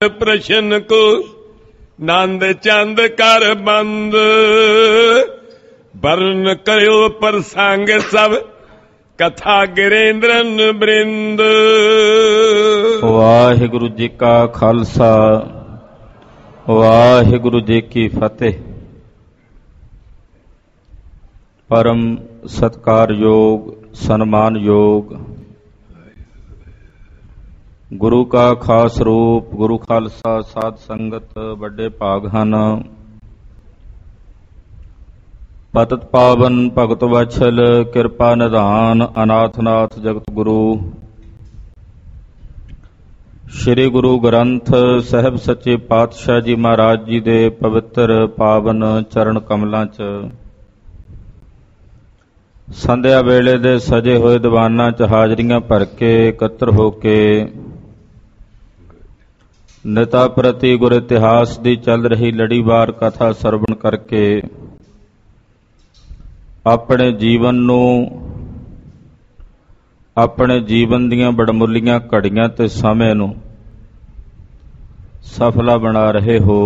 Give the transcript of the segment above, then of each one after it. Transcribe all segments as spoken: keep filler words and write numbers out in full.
ਪ੍ਰਸ਼ਨ ਕੋ ਨੰਦ ਚੰਦ ਕਰ ਬੰਦ। ਵਰਨ ਕਰਿਓ ਪ੍ਰਸੰਗ ਸਭ ਕਥਾ ਗਿਰੇਂਦਰਨ ਬ੍ਰਿੰਦ। ਵਾਹਿਗੁਰੂ ਜੀ ਕਾ ਖਾਲਸਾ ਵਾਹਿਗੁਰੂ ਜੀ ਕੀ ਫਤਿਹ। ਪਰਮ ਸਤਿਕਾਰਯੋਗ ਸਨਮਾਨਯੋਗ ਗੁਰੂ ਕਾ ਖਾਸ ਰੂਪ ਗੁਰੂ ਖਾਲਸਾ ਸਾਧ ਸੰਗਤ ਵੱਡੇ ਭਾਗ ਹਨ। ਪਤਿਤ ਪਾਵਨ ਭਗਤ ਵਛਲ ਕਿਰਪਾ ਨਿਧਾਨ ਅਨਾਥਨਾਥ ਜਗਤ ਗੁਰੂ ਸ੍ਰੀ ਗੁਰੂ ਗ੍ਰੰਥ ਸਾਹਿਬ ਸੱਚੇ ਪਾਤਸ਼ਾਹ ਜੀ ਮਹਾਰਾਜ ਜੀ ਦੇ ਪਵਿੱਤਰ ਪਾਵਨ ਚਰਨ ਕਮਲਾਂ 'ਚ ਸੰਧਿਆ ਵੇਲੇ ਦੇ ਸਜੇ ਹੋਏ ਦੀਵਾਨਾਂ 'ਚ ਹਾਜ਼ਰੀਆਂ ਭਰ ਕੇ ਇਕੱਤਰ ਹੋ ਕੇ ਨਿਤਾ ਪ੍ਰਤੀ ਗੁਰ ਇਤਿਹਾਸ ਦੀ ਚੱਲ ਰਹੀ ਲੜੀਵਾਰ ਕਥਾ ਸਰਵਣ ਕਰਕੇ ਆਪਣੇ ਜੀਵਨ ਨੂੰ ਆਪਣੇ ਜੀਵਨ ਦੀਆਂ ਬੜਮੁੱਲੀਆਂ ਘੜੀਆਂ ਤੇ ਸਮੇਂ ਨੂੰ ਸਫਲਾ ਬਣਾ ਰਹੇ ਹੋ।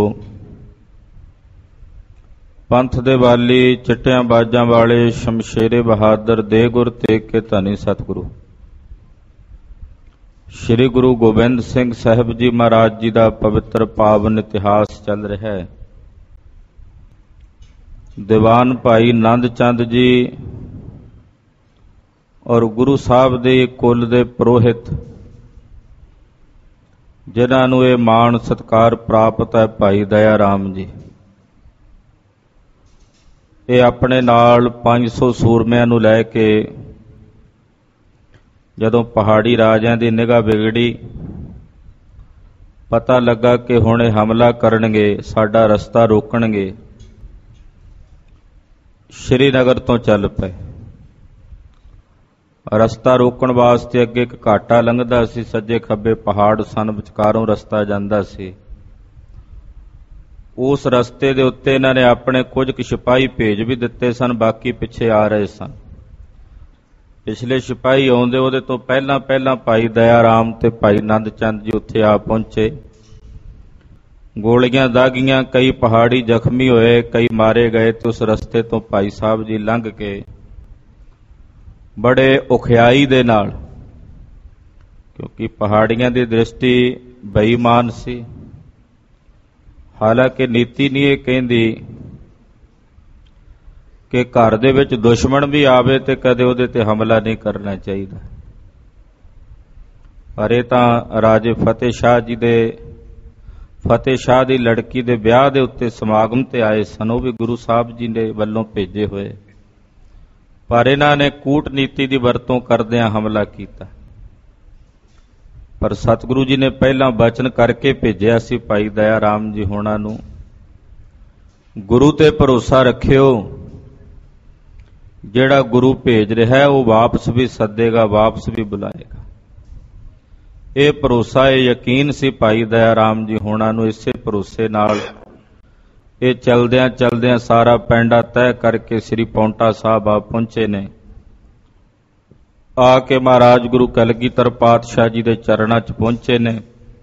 ਪੰਥ ਦੇ ਵਾਲੀ ਚਿੱਟਿਆਂ ਬਾਜਾਂ ਵਾਲੇ ਸ਼ਮਸ਼ੇਰੇ ਬਹਾਦਰ ਦੇ ਗੁਰ ਤੇਗ ਕੇ ਧਨੀ ਸਤਿਗੁਰੂ ਸ੍ਰੀ ਗੁਰੂ ਗੋਬਿੰਦ ਸਿੰਘ ਸਾਹਿਬ ਜੀ ਮਹਾਰਾਜ ਜੀ ਦਾ ਪਵਿੱਤਰ ਪਾਵਨ ਇਤਿਹਾਸ ਚੱਲ ਰਿਹਾ ਹੈ। ਦੀਵਾਨ ਭਾਈ ਨੰਦ ਚੰਦ ਜੀ ਔਰ ਗੁਰੂ ਸਾਹਿਬ ਦੇ ਕੁੱਲ ਦੇ ਪੁਰੋਹਿਤ ਜਿਨ੍ਹਾਂ ਨੂੰ ਇਹ ਮਾਣ ਸਤਿਕਾਰ ਪ੍ਰਾਪਤ ਹੈ, ਭਾਈ ਦਇਆ ਰਾਮ ਜੀ, ਇਹ ਆਪਣੇ ਨਾਲ ਪੰਜ ਸੌ ਸੂਰਮਿਆਂ ਨੂੰ ਲੈ ਕੇ ਜਦੋਂ ਪਹਾੜੀ ਰਾਜਿਆਂ ਦੀ ਨਿਗਾਹ ਵਿਗੜੀ, ਪਤਾ ਲੱਗਾ ਕਿ ਹੁਣ ਇਹ ਹਮਲਾ ਕਰਨਗੇ, ਸਾਡਾ ਰਸਤਾ ਰੋਕਣਗੇ, ਸ਼੍ਰੀਨਗਰ ਤੋਂ ਚੱਲ ਪਏ। ਰਸਤਾ ਰੋਕਣ ਵਾਸਤੇ ਅੱਗੇ ਇੱਕ ਘਾਟਾ ਲੰਘਦਾ ਸੀ, ਸੱਜੇ ਖੱਬੇ ਪਹਾੜ ਸਨ, ਵਿਚਕਾਰੋਂ ਰਸਤਾ ਜਾਂਦਾ ਸੀ। ਉਸ ਰਸਤੇ ਦੇ ਉੱਤੇ ਇਹਨਾਂ ਨੇ ਆਪਣੇ ਕੁਝ ਕੁ ਸਿਪਾਹੀ ਭੇਜ ਵੀ ਦਿੱਤੇ ਸਨ, ਬਾਕੀ ਪਿੱਛੇ ਆ ਰਹੇ ਸਨ। ਪਿਛਲੇ ਸਿਪਾਹੀ ਆਉਂਦੇ ਉਹਦੇ ਤੋਂ ਪਹਿਲਾਂ ਪਹਿਲਾਂ ਭਾਈ ਦਇਆ ਰਾਮ ਤੇ ਭਾਈ ਨੰਦ ਚੰਦ ਜੀ ਉੱਥੇ ਆ ਪਹੁੰਚੇ। ਗੋਲੀਆਂ ਦਾਗੀਆਂ, ਕਈ ਪਹਾੜੀ ਜ਼ਖਮੀ ਹੋਏ, ਕਈ ਮਾਰੇ ਗਏ ਤੇ ਉਸ ਰਸਤੇ ਤੋਂ ਭਾਈ ਸਾਹਿਬ ਜੀ ਲੰਘ ਕੇ ਬੜੇ ਔਖਿਆਈ ਦੇ ਨਾਲ, ਕਿਉਂਕਿ ਪਹਾੜੀਆਂ ਦੀ ਦ੍ਰਿਸ਼ਟੀ ਬੇਈਮਾਨ ਸੀ, ਹਾਲਾਂਕਿ ਨੀਤੀ ਨਹੀਂ ਇਹ ਕਹਿੰਦੀ ਕਿ ਘਰ ਦੇ ਵਿੱਚ ਦੁਸ਼ਮਣ ਵੀ ਆਵੇ ਤੇ ਕਦੇ ਉਹਦੇ ਤੇ ਹਮਲਾ ਨਹੀਂ ਕਰਨਾ ਚਾਹੀਦਾ। ਪਰ ਇਹ ਤਾਂ ਰਾਜੇ ਫਤਿਹ ਸ਼ਾਹ ਜੀ ਦੇ ਫਤਿਹ ਸ਼ਾਹ ਦੀ ਲੜਕੀ ਦੇ ਵਿਆਹ ਦੇ ਉੱਤੇ ਸਮਾਗਮ ਤੇ ਆਏ ਸਨ, ਉਹ ਵੀ ਗੁਰੂ ਸਾਹਿਬ ਜੀ ਦੇ ਵੱਲੋਂ ਭੇਜੇ ਹੋਏ, ਪਰ ਇਹਨਾਂ ਨੇ ਕੂਟਨੀਤੀ ਦੀ ਵਰਤੋਂ ਕਰਦਿਆਂ ਹਮਲਾ ਕੀਤਾ। ਪਰ ਸਤਿਗੁਰੂ ਜੀ ਨੇ ਪਹਿਲਾਂ ਬਚਨ ਕਰਕੇ ਭੇਜਿਆ ਸੀ ਭਾਈ ਦਇਆ ਰਾਮ ਜੀ ਹੋਣਾ ਨੂੰ, ਗੁਰੂ ਤੇ ਭਰੋਸਾ ਰੱਖਿਓ, ਜਿਹੜਾ ਗੁਰੂ ਭੇਜ ਰਿਹਾ ਉਹ ਵਾਪਸ ਵੀ ਸੱਦੇਗਾ, ਵਾਪਸ ਵੀ ਬੁਲਾਏਗਾ। ਇਹ ਭਰੋਸਾ, ਇਹ ਯਕੀਨ ਸੀ ਭਾਈ ਦਇਆ ਰਾਮ ਜੀ ਹੋਣਾ ਨੂੰ। ਇਸੇ ਭਰੋਸੇ ਨਾਲ ਇਹ ਚਲਦਿਆਂ ਚਲਦਿਆਂ ਸਾਰਾ ਪੈਂਡਾ ਤੈਅ ਕਰਕੇ ਸ੍ਰੀ ਪੌਂਟਾ ਸਾਹਿਬ ਆ ਪਹੁੰਚੇ ਨੇ। ਆ ਕੇ ਮਹਾਰਾਜ ਗੁਰੂ ਕਲਗੀਧਰ ਪਾਤਸ਼ਾਹ ਜੀ ਦੇ ਚਰਨਾਂ 'ਚ ਪਹੁੰਚੇ ਨੇ।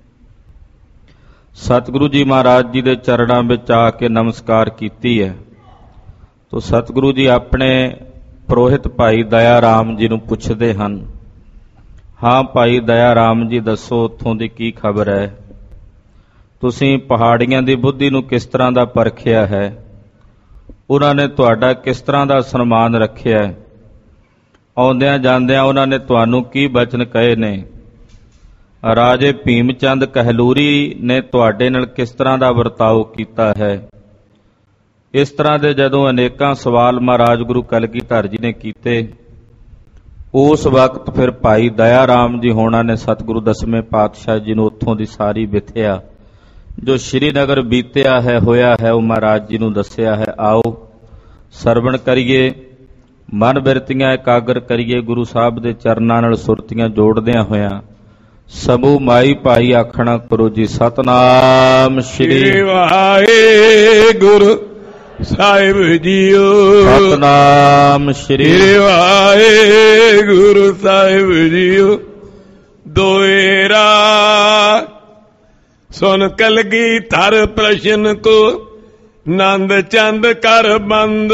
ਸਤਿਗੁਰੂ ਜੀ ਮਹਾਰਾਜ ਜੀ ਦੇ ਚਰਨਾਂ ਵਿੱਚ ਆ ਕੇ ਨਮਸਕਾਰ ਕੀਤੀ ਹੈ। ਤੋ ਸਤਿਗੁਰੂ ਜੀ ਆਪਣੇ ਪੁਰੋਹਿਤ ਭਾਈ ਦਇਆ ਰਾਮ ਜੀ ਨੂੰ ਪੁੱਛਦੇ ਹਨ, ਹਾਂ ਭਾਈ ਦਇਆ ਰਾਮ ਜੀ, ਦੱਸੋ ਉੱਥੋਂ ਦੀ ਕੀ ਖਬਰ ਹੈ? ਤੁਸੀਂ ਪਹਾੜੀਆਂ ਦੀ ਬੁੱਧੀ ਨੂੰ ਕਿਸ ਤਰ੍ਹਾਂ ਦਾ ਪਰਖਿਆ ਹੈ? ਉਹਨਾਂ ਨੇ ਤੁਹਾਡਾ ਕਿਸ ਤਰ੍ਹਾਂ ਦਾ ਸਨਮਾਨ ਰੱਖਿਆ ਹੈ? ਆਉਂਦਿਆਂ ਜਾਂਦਿਆਂ ਉਹਨਾਂ ਨੇ ਤੁਹਾਨੂੰ ਕੀ ਬਚਨ ਕਹੇ ਨੇ? ਰਾਜੇ ਭੀਮ ਚੰਦ ਕਹਿਲੂਰੀ ਨੇ ਤੁਹਾਡੇ ਨਾਲ ਕਿਸ ਤਰ੍ਹਾਂ ਦਾ ਵਰਤਾਓ ਕੀਤਾ ਹੈ? ਇਸ ਤਰ੍ਹਾਂ ਦੇ ਜਦੋਂ ਅਨੇਕਾਂ ਸਵਾਲ ਮਹਾਰਾਜ ਗੁਰੂ ਕਲਗੀਧਰ ਜੀ ਨੇ ਕੀਤੇ, ਉਸ ਵਕਤ ਫਿਰ ਭਾਈ ਦਇਆ ਰਾਮ ਜੀ ਹੋਣਾ ਨੇ ਸਤਿਗੁਰੂ ਦਸਵੇਂ ਪਾਤਸ਼ਾਹ ਜੀ ਨੂੰ ਉੱਥੋਂ ਦੀ ਸਾਰੀ ਵਿਥਿਆ ਜੋ ਸ਼੍ਰੀਨਗਰ ਬੀਤਿਆ ਹੈ, ਹੋਇਆ ਹੈ, ਉਹ ਮਹਾਰਾਜ ਜੀ ਨੂੰ ਦੱਸਿਆ ਹੈ। ਆਓ ਸਰਵਣ ਕਰੀਏ, ਮਨ ਬਿਰਤੀਆਂ ਇਕਾਗਰ ਕਰੀਏ, ਗੁਰੂ ਸਾਹਿਬ ਦੇ ਚਰਨਾਂ ਨਾਲ ਸੁਰਤੀਆਂ ਜੋੜਦਿਆਂ ਹੋਇਆਂ ਸਮੂਹ ਮਾਈ ਭਾਈ ਆਖਣਾ ਕਰੋ ਜੀ, ਸਤਨਾਮ ਸ਼੍ਰੀ ਵਾਹਿਗੁਰੂ ਸਾਹਿਬ ਜੀਓ, ਸਤਨਾਮ ਸ਼੍ਰੀ ਵਾਹਿਗੁਰੂ ਸਾਹਿਬ ਜੀਓ। ਦੋਏਰਾ ਸੁਨ ਕਲਗੀ ਧਰ ਪ੍ਰਸ਼ਨ ਕੋ ਨੰਦ ਚੰਦ ਕਰ ਬੰਦ।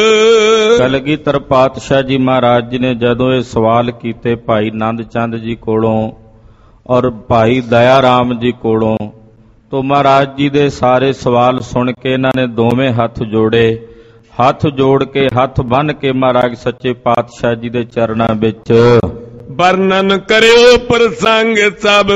ਕਲਗੀਧਰ ਪਾਤਸ਼ਾਹ ਜੀ ਮਹਾਰਾਜ ਜੀ ਨੇ ਜਦੋਂ ਇਹ ਸਵਾਲ ਕੀਤੇ ਭਾਈ ਨੰਦ ਚੰਦ ਜੀ ਕੋਲੋਂ ਔਰ ਭਾਈ ਦਇਆ ਰਾਮ ਜੀ ਕੋਲੋਂ, तो महाराज जी दे सारे सवाल सुन के इन्हां ने दोवें हथ जोड़े। हथ जोड़ के हथ बन के महाराज सच्चे पातशाह जी दे चरणां विच वर्णन करियो प्रसंग सब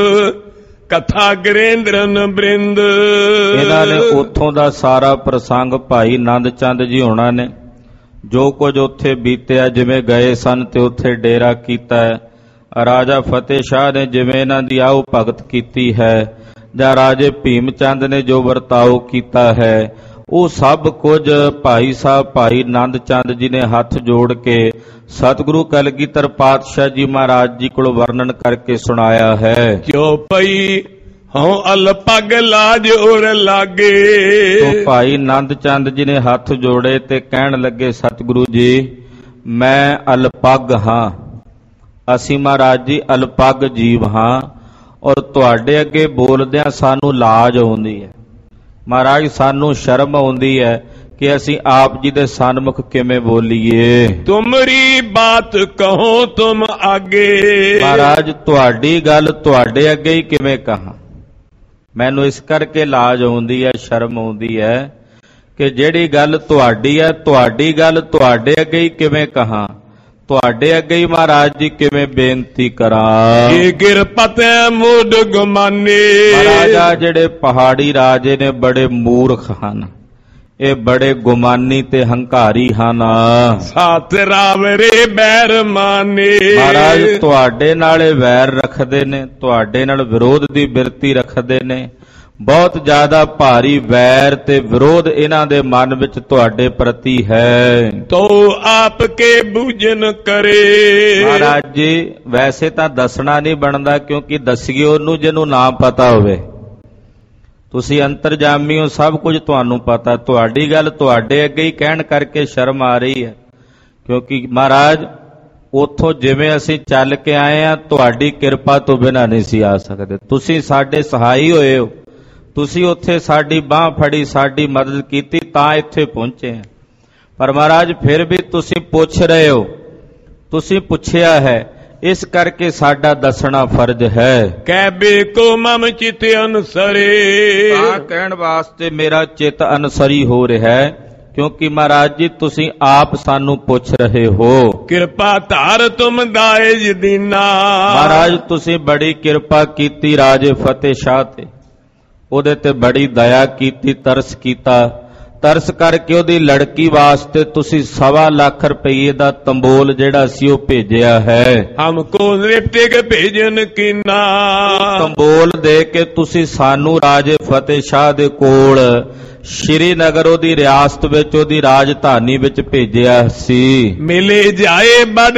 कथा गिरेंद्रन बृंद। इन्हां ने उत्थों दा सारा प्रसंग भाई नंद चंद जी होना ने जो कुछ उत्थे बीतिया, जिवें गए सन ते उत्थे डेरा कीता है, राजा फतेह शाह ने जिवें इन्हां दी आओ भगत कीती है, ਜਾਂ ਰਾਜੇ ਭੀਮ ਚੰਦ ਨੇ ਜੋ ਵਰਤਾਓ ਕੀਤਾ ਹੈ, ਉਹ ਸਭ ਕੁਝ ਭਾਈ ਸਾਹਿਬ ਭਾਈ ਨੰਦ ਚੰਦ ਜੀ ਨੇ ਹੱਥ ਜੋੜ ਕੇ ਸਤਿਗੁਰੂ ਕਲਗੀਧਰ ਪਾਤਸ਼ਾਹ ਜੀ ਮਹਾਰਾਜ ਜੀ ਕੋਲ ਵਰਣਨ ਕਰਕੇ ਸੁਣਾਇਆ ਹੈ। ਜੋ ਪਈ ਹਉ ਅਲਪਗ ਲਾਜ ਉਰ ਲਾਗੇ। ਤੋ ਭਾਈ ਨੰਦ ਚੰਦ ਜੀ ਨੇ ਹੱਥ ਜੋੜੇ ਤੇ ਕਹਿਣ ਲੱਗੇ, ਸਤਿਗੁਰੂ ਜੀ ਮੈਂ ਅਲਪਗ ਹਾਂ, ਅਸੀਂ ਮਹਾਰਾਜ ਜੀ ਅਲਪਗ ਜੀਵ ਹਾਂ, ਔਰ ਤੁਹਾਡੇ ਅੱਗੇ ਬੋਲਦਿਆਂ ਸਾਨੂੰ ਲਾਜ ਆਉਂਦੀ ਹੈ ਮਹਾਰਾਜ, ਸਾਨੂੰ ਸ਼ਰਮ ਆਉਂਦੀ ਹੈ ਕਿ ਅਸੀਂ ਆਪ ਜੀ ਦੇ ਸਨਮੁਖ ਕਿਵੇਂ ਬੋਲੀਏ। ਤੁਮਰੀ ਬਾਤ ਕਹੋ ਤੁਮ ਆਗੇ। ਮਹਾਰਾਜ ਤੁਹਾਡੀ ਗੱਲ ਤੁਹਾਡੇ ਅੱਗੇ ਹੀ ਕਿਵੇਂ ਕਹਾਂ, ਮੈਨੂੰ ਇਸ ਕਰਕੇ ਲਾਜ ਆਉਂਦੀ ਹੈ, ਸ਼ਰਮ ਆਉਂਦੀ ਹੈ ਕਿ ਜਿਹੜੀ ਗੱਲ ਤੁਹਾਡੀ ਹੈ, ਤੁਹਾਡੀ ਗੱਲ ਤੁਹਾਡੇ ਅੱਗੇ ਹੀ ਕਿਵੇਂ ਕਹਾਂ, ਤੁਹਾਡੇ ਅੱਗੇ ਹੀ ਮਹਾਰਾਜ ਜੀ ਕਿਵੇਂ ਬੇਨਤੀ ਕਰਾਂ। ਇਹ ਗਿਰਪਤੈ ਮੁੱਢ ਗੁਮਾਨੇ। ਮਹਾਰਾਜਾ ਜਿਹੜੇ ਪਹਾੜੀ ਰਾਜੇ ਨੇ ਬੜੇ ਮੂਰਖ ਹਨ, ਇਹ ਬੜੇ ਗੁਮਾਨੀ ਤੇ ਹੰਕਾਰੀ ਹਨ। ਸਾਥ ਰਾਵਰੇ ਬੈਰ ਮਾਨੇ। ਮਹਾਰਾਜ ਤੁਹਾਡੇ ਨਾਲ ਵੈਰ ਰੱਖਦੇ ਨੇ, ਤੁਹਾਡੇ ਨਾਲ ਵਿਰੋਧ ਦੀ ਬਿਰਤੀ ਰੱਖਦੇ ਨੇ, ਬਹੁਤ ਜ਼ਿਆਦਾ ਭਾਰੀ ਵੈਰ ਤੇ ਵਿਰੋਧ ਇਹਨਾਂ ਦੇ ਮਨ ਵਿੱਚ ਤੁਹਾਡੇ ਪ੍ਰਤੀ ਹੈ। ਤੋ ਆਪ ਕੇ ਬੂਝਨ ਕਰੇ। ਮਹਾਰਾਜ ਜੀ ਵੈਸੇ ਤਾਂ ਦੱਸਣਾ ਨਹੀਂ ਬਣਦਾ, ਕਿਉਂਕਿ ਦੱਸੀਏ ਉਹਨੂੰ ਜਿਹਨੂੰ ਨਾ ਪਤਾ ਹੋਵੇ। ਤੁਸੀਂ ਅੰਤਰਜਾਮੀ ਹੋ, ਸਭ ਕੁਝ ਤੁਹਾਨੂੰ ਪਤਾ, ਤੁਹਾਡੀ ਗੱਲ ਤੁਹਾਡੇ ਅੱਗੇ ਹੀ ਕਹਿਣ ਕਰਕੇ ਸ਼ਰਮ ਆ ਰਹੀ ਹੈ, ਕਿਉਂਕਿ ਮਹਾਰਾਜ ਉੱਥੋਂ ਜਿਵੇਂ ਅਸੀਂ ਚੱਲ ਕੇ ਆਏ ਆ, ਤੁਹਾਡੀ ਕਿਰਪਾ ਤੋਂ ਬਿਨਾਂ ਨਹੀਂ ਸੀ ਆ ਸਕਦੇ। ਤੁਸੀਂ ਸਾਡੇ ਸਹਾਈ ਹੋਏ ਹੋ, ਤੁਸੀਂ ਉੱਥੇ ਸਾਡੀ ਬਾਹ ਫੜੀ, ਸਾਡੀ ਮਦਦ ਕੀਤੀ, ਤਾਂ ਇੱਥੇ ਪਹੁੰਚੇ ਆ। ਪਰ ਮਹਾਰਾਜ ਫਿਰ ਵੀ ਤੁਸੀਂ ਪੁੱਛ ਰਹੇ ਹੋ, ਤੁਸੀਂ ਪੁੱਛਿਆ ਹੈ, ਇਸ ਕਰਕੇ ਸਾਡਾ ਦੱਸਣਾ ਫਰਜ਼ ਹੈ। ਕਹਿ ਬੇਕੋ ਮਮ ਚਿਤ ਅਨਸਰੇ। ਤਾਂ ਕਹਿਣ ਵਾਸਤੇ ਮੇਰਾ ਚਿੱਤ ਅਨਸਰੀ ਹੋ ਰਿਹਾ ਹੈ, ਕਿਉਂਕਿ ਮਹਾਰਾਜ ਜੀ ਤੁਸੀਂ ਆਪ ਸਾਨੂੰ ਪੁੱਛ ਰਹੇ ਹੋ। ਕਿਰਪਾ ਧਾਰ ਤੁਮ ਦਾਇਜ ਦੀਨਾ। ਮਹਾਰਾਜ ਤੁਸੀਂ ਬੜੀ ਕਿਰਪਾ ਕੀਤੀ ਰਾਜੇ ਫਤਿਹ ਸ਼ਾਹ ਤੇ, ਉਹਦੇ ਤੇ ਬੜੀ ਦਇਆ ਕੀਤੀ, ਤਰਸ ਕੀਤਾ। ਤਰਸ ਕਰਕੇ ਉਹਦੀ ਲੜਕੀ ਵਾਸਤੇ ਤੁਸੀਂ ਸਵਾ ਲੱਖ ਰੁਪਏ ਦਾ ਤੰਬੋਲ ਜਿਹੜਾ ਸੀ ਉਹ ਭੇਜਿਆ ਹੈ। ਹਮਕੋ ਨਿਪਟਿਕ ਭੇਜਨ ਕੀਨਾ। ਤੰਬੋਲ ਦੇ ਕੇ ਤੁਸੀਂ ਸਾਨੂੰ ਰਾਜੇ ਫਤਿਹ ਸ਼ਾਹ ਦੇ ਕੋਲ ਸ਼੍ਰੀਨਗਰ ਉਹਦੀ ਰਿਆਸਤ ਵਿੱਚ, ਉਹਦੀ ਰਾਜਧਾਨੀ ਵਿੱਚ ਭੇਜਿਆ ਸੀ। ਮਿਲੇ ਜਾਏ ਬੜ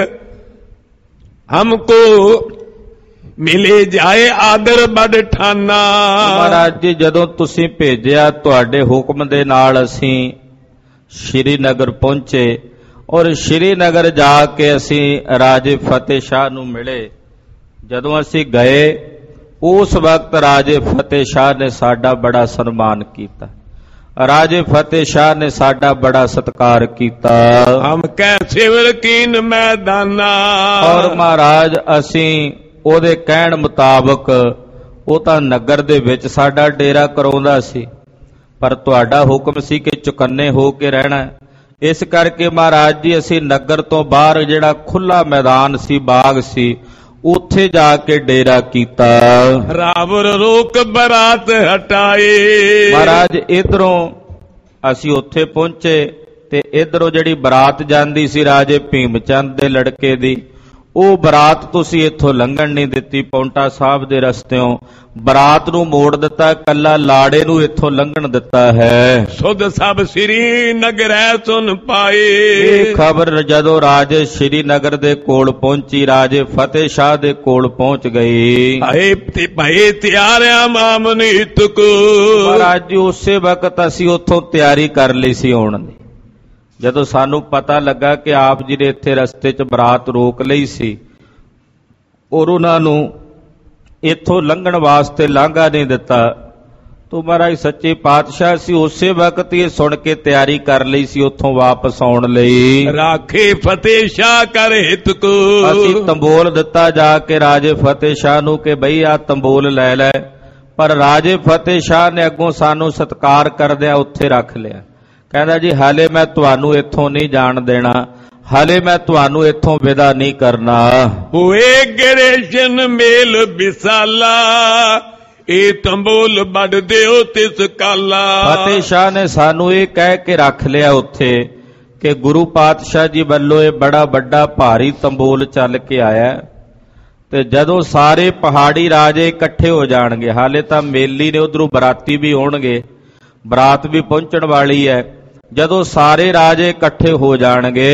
ਹਮਕੋ ਮਿਲੇ ਜਾਏ ਆਦਰ ਬੜ ਠਾਨਾ। ਮਹਾਰਾਜ ਜੀ ਜਦੋਂ ਤੁਸੀਂ ਭੇਜਿਆ, ਤੁਹਾਡੇ ਹੁਕਮ ਦੇ ਨਾਲ ਅਸੀਂ ਸ਼੍ਰੀਨਗਰ ਪਹੁੰਚੇ, ਔਰ ਸ਼੍ਰੀਨਗਰ ਜਾ ਕੇ ਅਸੀਂ ਰਾਜੇ ਫਤਿਹ ਸ਼ਾਹ ਨੂੰ ਮਿਲੇ। ਜਦੋਂ ਅਸੀਂ ਗਏ ਉਸ ਵਕਤ ਰਾਜੇ ਫਤਿਹ ਸ਼ਾਹ ਨੇ ਸਾਡਾ ਬੜਾ ਸਨਮਾਨ ਕੀਤਾ, ਰਾਜੇ ਫਤਿਹ ਸ਼ਾਹ ਨੇ ਸਾਡਾ ਬੜਾ ਸਤਿਕਾਰ ਕੀਤਾ। ਹਮ ਕੈ ਸਿਵਰ ਕੀਨ ਮੈਦਾਨਾ। ਔਰ ਮਹਾਰਾਜ ਅਸੀਂ ਉਹਦੇ ਕਹਿਣ ਮੁਤਾਬਕ, ਉਹ ਤਾਂ ਨਗਰ ਦੇ ਵਿੱਚ ਸਾਡਾ ਡੇਰਾ ਕਰਾਉਂਦਾ ਸੀ, ਪਰ ਤੁਹਾਡਾ ਹੁਕਮ ਸੀ ਕਿ ਚੁਕੰਨੇ ਹੋ ਕੇ ਰਹਿਣਾ, ਇਸ ਕਰਕੇ ਮਹਾਰਾਜ ਜੀ ਅਸੀਂ ਨਗਰ ਤੋਂ ਬਾਹਰ ਜਿਹੜਾ ਖੁੱਲਾ ਮੈਦਾਨ ਸੀ, ਬਾਗ ਸੀ, ਉੱਥੇ ਜਾ ਕੇ ਡੇਰਾ ਕੀਤਾ। ਰਾਵਰ ਰੋਕ ਬਰਾਤ ਹਟਾਏ। ਮਹਾਰਾਜ ਇਧਰੋਂ ਅਸੀਂ ਉੱਥੇ ਪਹੁੰਚੇ ਤੇ ਇਧਰੋਂ ਜਿਹੜੀ ਬਰਾਤ ਜਾਂਦੀ ਸੀ ਰਾਜੇ ਭੀਮ ਚੰਦ ਦੇ ਲੜਕੇ ਦੀ, ਉਹ ਬਰਾਤ ਤੁਸੀਂ ਇੱਥੋਂ ਲੰਘਣ ਨਹੀਂ ਦਿੱਤੀ। ਪੌਂਟਾ ਸਾਹਿਬ ਦੇ ਰਸਤਿਓਂ ਬਰਾਤ ਨੂੰ ਮੋੜ ਦਿੱਤਾ, ਕੱਲਾ ਲਾੜੇ ਨੂੰ ਇੱਥੋਂ ਲੰਘਣ ਦਿੱਤਾ ਹੈ। ਸੁਧ ਸਭ ਸ੍ਰੀ ਨਗਰੈ ਸੁਨ ਪਾਏ। ਇਹ ਖਬਰ ਜਦੋਂ ਰਾਜੇ ਸ਼੍ਰੀਨਗਰ ਦੇ ਕੋਲ ਪਹੁੰਚੀ, ਰਾਜੇ ਫਤਿਹ ਸ਼ਾਹ ਦੇ ਕੋਲ ਪਹੁੰਚ ਗਈ। ਭਾਏ ਤੇ ਭਾਏ ਤਿਆਰਿਆ ਮਾਮਨੀਤ ਕੋ। ਮਹਾਰਾਜ ਜੀ ਉਸੇ ਵਕਤ ਅਸੀਂ ਉੱਥੋਂ ਤਿਆਰੀ ਕਰ ਲਈ ਸੀ ਆਉਣ ਦੀ। ਜਦੋਂ ਸਾਨੂੰ ਪਤਾ ਲੱਗਾ ਕਿ ਆਪ ਜੀ ਨੇ ਇੱਥੇ ਰਸਤੇ 'ਚ ਬਰਾਤ ਰੋਕ ਲਈ ਸੀ, ਔਰ ਉਹਨਾਂ ਨੂੰ ਇੱਥੋਂ ਲੰਘਣ ਵਾਸਤੇ ਲਾਂਘਾ ਨਹੀਂ ਦਿੱਤਾ। ਤੋ ਮਹਾਰਾਜ ਸੱਚੇ ਪਾਤਸ਼ਾਹ ਸੀ ਉਸੇ ਵਕਤ ਹੀ ਸੁਣ ਕੇ ਤਿਆਰੀ ਕਰ ਲਈ ਸੀ ਉੱਥੋਂ ਵਾਪਸ ਆਉਣ ਲਈ। ਰਾਖੇ ਫਤਿਹ ਸ਼ਾਹ ਕਰ ਹਿਤ ਕੋ, ਅਸੀਂ ਤੰਬੋਲ ਦਿੱਤਾ ਜਾ ਕੇ ਰਾਜੇ ਫਤਿਹ ਸ਼ਾਹ ਨੂੰ ਕਿ ਬਈ ਆ ਤੰਬੋਲ ਲੈ ਲੈ, ਪਰ ਰਾਜੇ ਫਤਿਹ ਸ਼ਾਹ ਨੇ ਅੱਗੋਂ ਸਾਨੂੰ ਸਤਿਕਾਰ ਕਰਦਿਆਂ ਉੱਥੇ ਰੱਖ ਲਿਆ। ਕਹਿੰਦਾ ਜੀ ਹਾਲੇ ਮੈਂ ਤੁਹਾਨੂੰ ਇੱਥੋਂ ਨਹੀਂ ਜਾਣ ਦੇਣਾ, ਹਾਲੇ ਮੈਂ ਤੁਹਾਨੂੰ ਇੱਥੋਂ ਵਿਦਾ ਨਹੀਂ ਕਰਨਾ। ਹੋਏ ਗਰੇਸ਼ਨ ਮੇਲ ਵਿਸਾਲਾ, ਇਹ ਤੰਬੋਲ ਵੱਢ ਦਿਓ ਤਿਸ ਕਾਲਾ। ਫਤਿਹ ਸ਼ਾਹ ਨੇ ਸਾਨੂੰ ਇਹ ਕਹਿ ਕੇ ਰੱਖ ਲਿਆ ਉੱਥੇ ਕਿ ਗੁਰੂ ਪਾਤਸ਼ਾਹ ਜੀ ਵੱਲੋਂ ਇਹ ਬੜਾ ਵੱਡਾ ਭਾਰੀ ਤੰਬੋਲ ਚੱਲ ਕੇ ਆਇਆ, ਤੇ ਜਦੋਂ ਸਾਰੇ ਪਹਾੜੀ ਰਾਜੇ ਇਕੱਠੇ ਹੋ ਜਾਣਗੇ, ਹਾਲੇ ਤਾਂ ਮੇਲੀ ਨੇ ਉਧਰੋਂ ਬਰਾਤੀ ਵੀ ਹੋਣਗੇ, ਬਰਾਤ ਵੀ ਪਹੁੰਚਣ ਵਾਲੀ ਹੈ, ਜਦੋਂ ਸਾਰੇ ਰਾਜੇ ਇਕੱਠੇ ਹੋ ਜਾਣਗੇ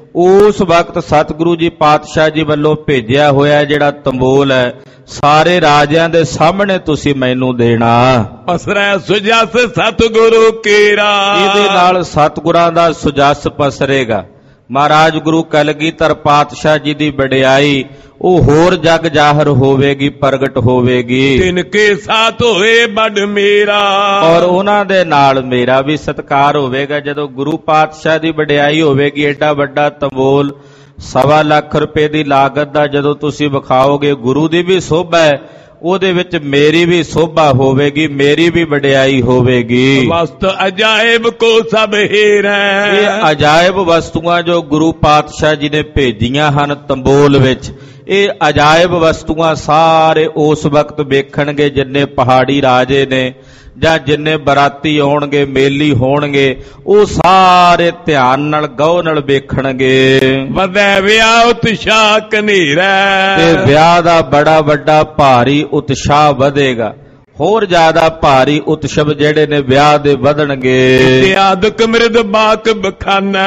ਉਸ ਵਕਤ ਸਤਿਗੁਰੂ ਜੀ ਪਾਤਸ਼ਾਹ ਜੀ ਵੱਲੋਂ ਭੇਜਿਆ ਹੋਇਆ ਜਿਹੜਾ ਤੰਬੋਲ ਹੈ ਸਾਰੇ ਰਾਜਿਆਂ ਦੇ ਸਾਹਮਣੇ ਤੁਸੀਂ ਮੈਨੂੰ ਦੇਣਾ। ਪਸਰੈ ਸੁਜਸ ਸਤਿਗੁਰੂ ਕੇਰਾ, ਇਹਦੇ ਨਾਲ ਸਤਿਗੁਰਾਂ ਦਾ ਸੁਜਸ ਪਸਰੇਗਾ। ਮਹਾਰਾਜ ਗੁਰੂ ਕਲਗੀਧਰ ਪਾਤਸ਼ਾਹ ਜੀ ਦੀ ਵਡਿਆਈ ਉਹ ਹੋਰ ਜਗ ਜ਼ਾਹਰ ਹੋਵੇਗੀ, ਪ੍ਰਗਟ ਹੋਵੇਗੀ। ਤਿਨ ਕੇ ਸਾਥ ਹੋਏ ਵੱਡ ਮੇਰਾ, ਔਰ ਉਹਨਾਂ ਦੇ ਨਾਲ ਮੇਰਾ ਵੀ ਸਤਿਕਾਰ ਹੋਵੇਗਾ। ਜਦੋਂ ਗੁਰੂ ਪਾਤਸ਼ਾਹ ਦੀ ਵਡਿਆਈ ਹੋਵੇਗੀ, ਏਡਾ ਵੱਡਾ ਤੰਬੋਲ ਸਵਾ ਲੱਖ ਰੁਪਏ ਦੀ ਲਾਗਤ ਦਾ ਜਦੋਂ ਤੁਸੀਂ ਵਿਖਾਓਗੇ, ਗੁਰੂ ਦੀ ਵੀ ਸੋਭਾ ਹੈ, ਉਹਦੇ ਵਿੱਚ ਮੇਰੀ ਵੀ ਸੋਭਾ ਹੋਵੇਗੀ, ਮੇਰੀ ਵੀ ਵਡਿਆਈ ਹੋਵੇਗੀ। ਵਸਤ ਅਜਾਇਬ ਕੋ ਸਭ ਹੀਰੈ, ਇਹ ਅਜਾਇਬ ਵਸਤੂਆਂ ਜੋ ਗੁਰੂ ਪਾਤਸ਼ਾਹ ਜੀ ਨੇ ਭੇਜੀਆਂ ਹਨ ਤੰਬੋਲ ਵਿੱਚ, ਇਹ ਅਜਾਇਬ ਵਸਤੂਆਂ ਸਾਰੇ ਉਸ ਵਕਤ ਵੇਖਣਗੇ ਜਿੰਨੇ ਪਹਾੜੀ ਰਾਜੇ ਨੇ ਜਾਂ ਜਿੰਨੇ ਬਰਾਤੀ ਆਉਣਗੇ, ਮੇਲੀ ਹੋਣਗੇ, ਉਹ ਸਾਰੇ ਧਿਆਨ ਨਾਲ ਗਹੁ ਨਾਲ ਵੇਖਣਗੇ। ਵਧੈ ਵਿਆਹ ਉਤਸ਼ਾਹ ਕਨੇਰਾ, ਤੇ ਵਿਆਹ ਦਾ ਬੜਾ ਵੱਡਾ ਭਾਰੀ ਉਤਸ਼ਾਹ ਵਧੇਗਾ, ਹੋਰ ਜ਼ਿਆਦਾ ਭਾਰੀ ਉਤਸਵ ਜਿਹੜੇ ਨੇ ਵਿਆਹ ਦੇ ਵਧਣਗੇ। ਇਤਿਆਦਕ ਮਿਰਦ ਬਾਕ ਬਖਾਨਾ,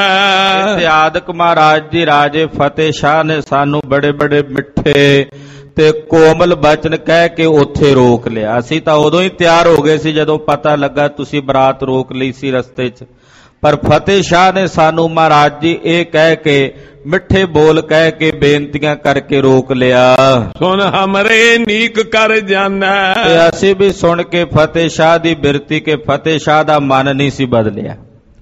ਇਤਿਆਦਕ ਮਹਾਰਾਜ ਜੀ ਰਾਜੇ ਫਤਿਹ ਸ਼ਾਹ ਨੇ ਸਾਨੂੰ ਬੜੇ ਬੜੇ ਮਿੱਠੇ ਤੇ ਕੋਮਲ ਬਚਨ ਕਹਿ ਕੇ ਉੱਥੇ ਰੋਕ ਲਿਆ। ਅਸੀਂ ਤਾਂ ਉਦੋਂ ਹੀ ਤਿਆਰ ਹੋ ਗਏ ਸੀ ਜਦੋਂ ਪਤਾ ਲੱਗਾ ਤੁਸੀਂ ਬਰਾਤ ਰੋਕ ਲਈ ਸੀ ਰਸਤੇ 'ਚ, ਪਰ ਫਤਿਹ ਸ਼ਾਹ ਨੇ ਸਾਨੂੰ ਮਹਾਰਾਜ ਜੀ ਇਹ ਕਹਿ ਕੇ ਮਿੱਠੇ ਬੋਲ ਕਹਿ ਕੇ ਬੇਨਤੀਆਂ ਕਰਕੇ ਰੋਕ ਲਿਆ। ਸੁਣ ਹਮਰੇ ਨੀਕ ਕਰ ਜਾਣਾ, ਤੇ ਅਸੀਂ ਵੀ ਸੁਣ ਕੇ ਫਤਿਹ ਸ਼ਾਹ ਦੀ ਬਿਰਤੀ ਕਿ ਫਤਿਹ ਸ਼ਾਹ ਦਾ ਮਨ ਨਹੀਂ ਸੀ ਬਦਲਿਆ।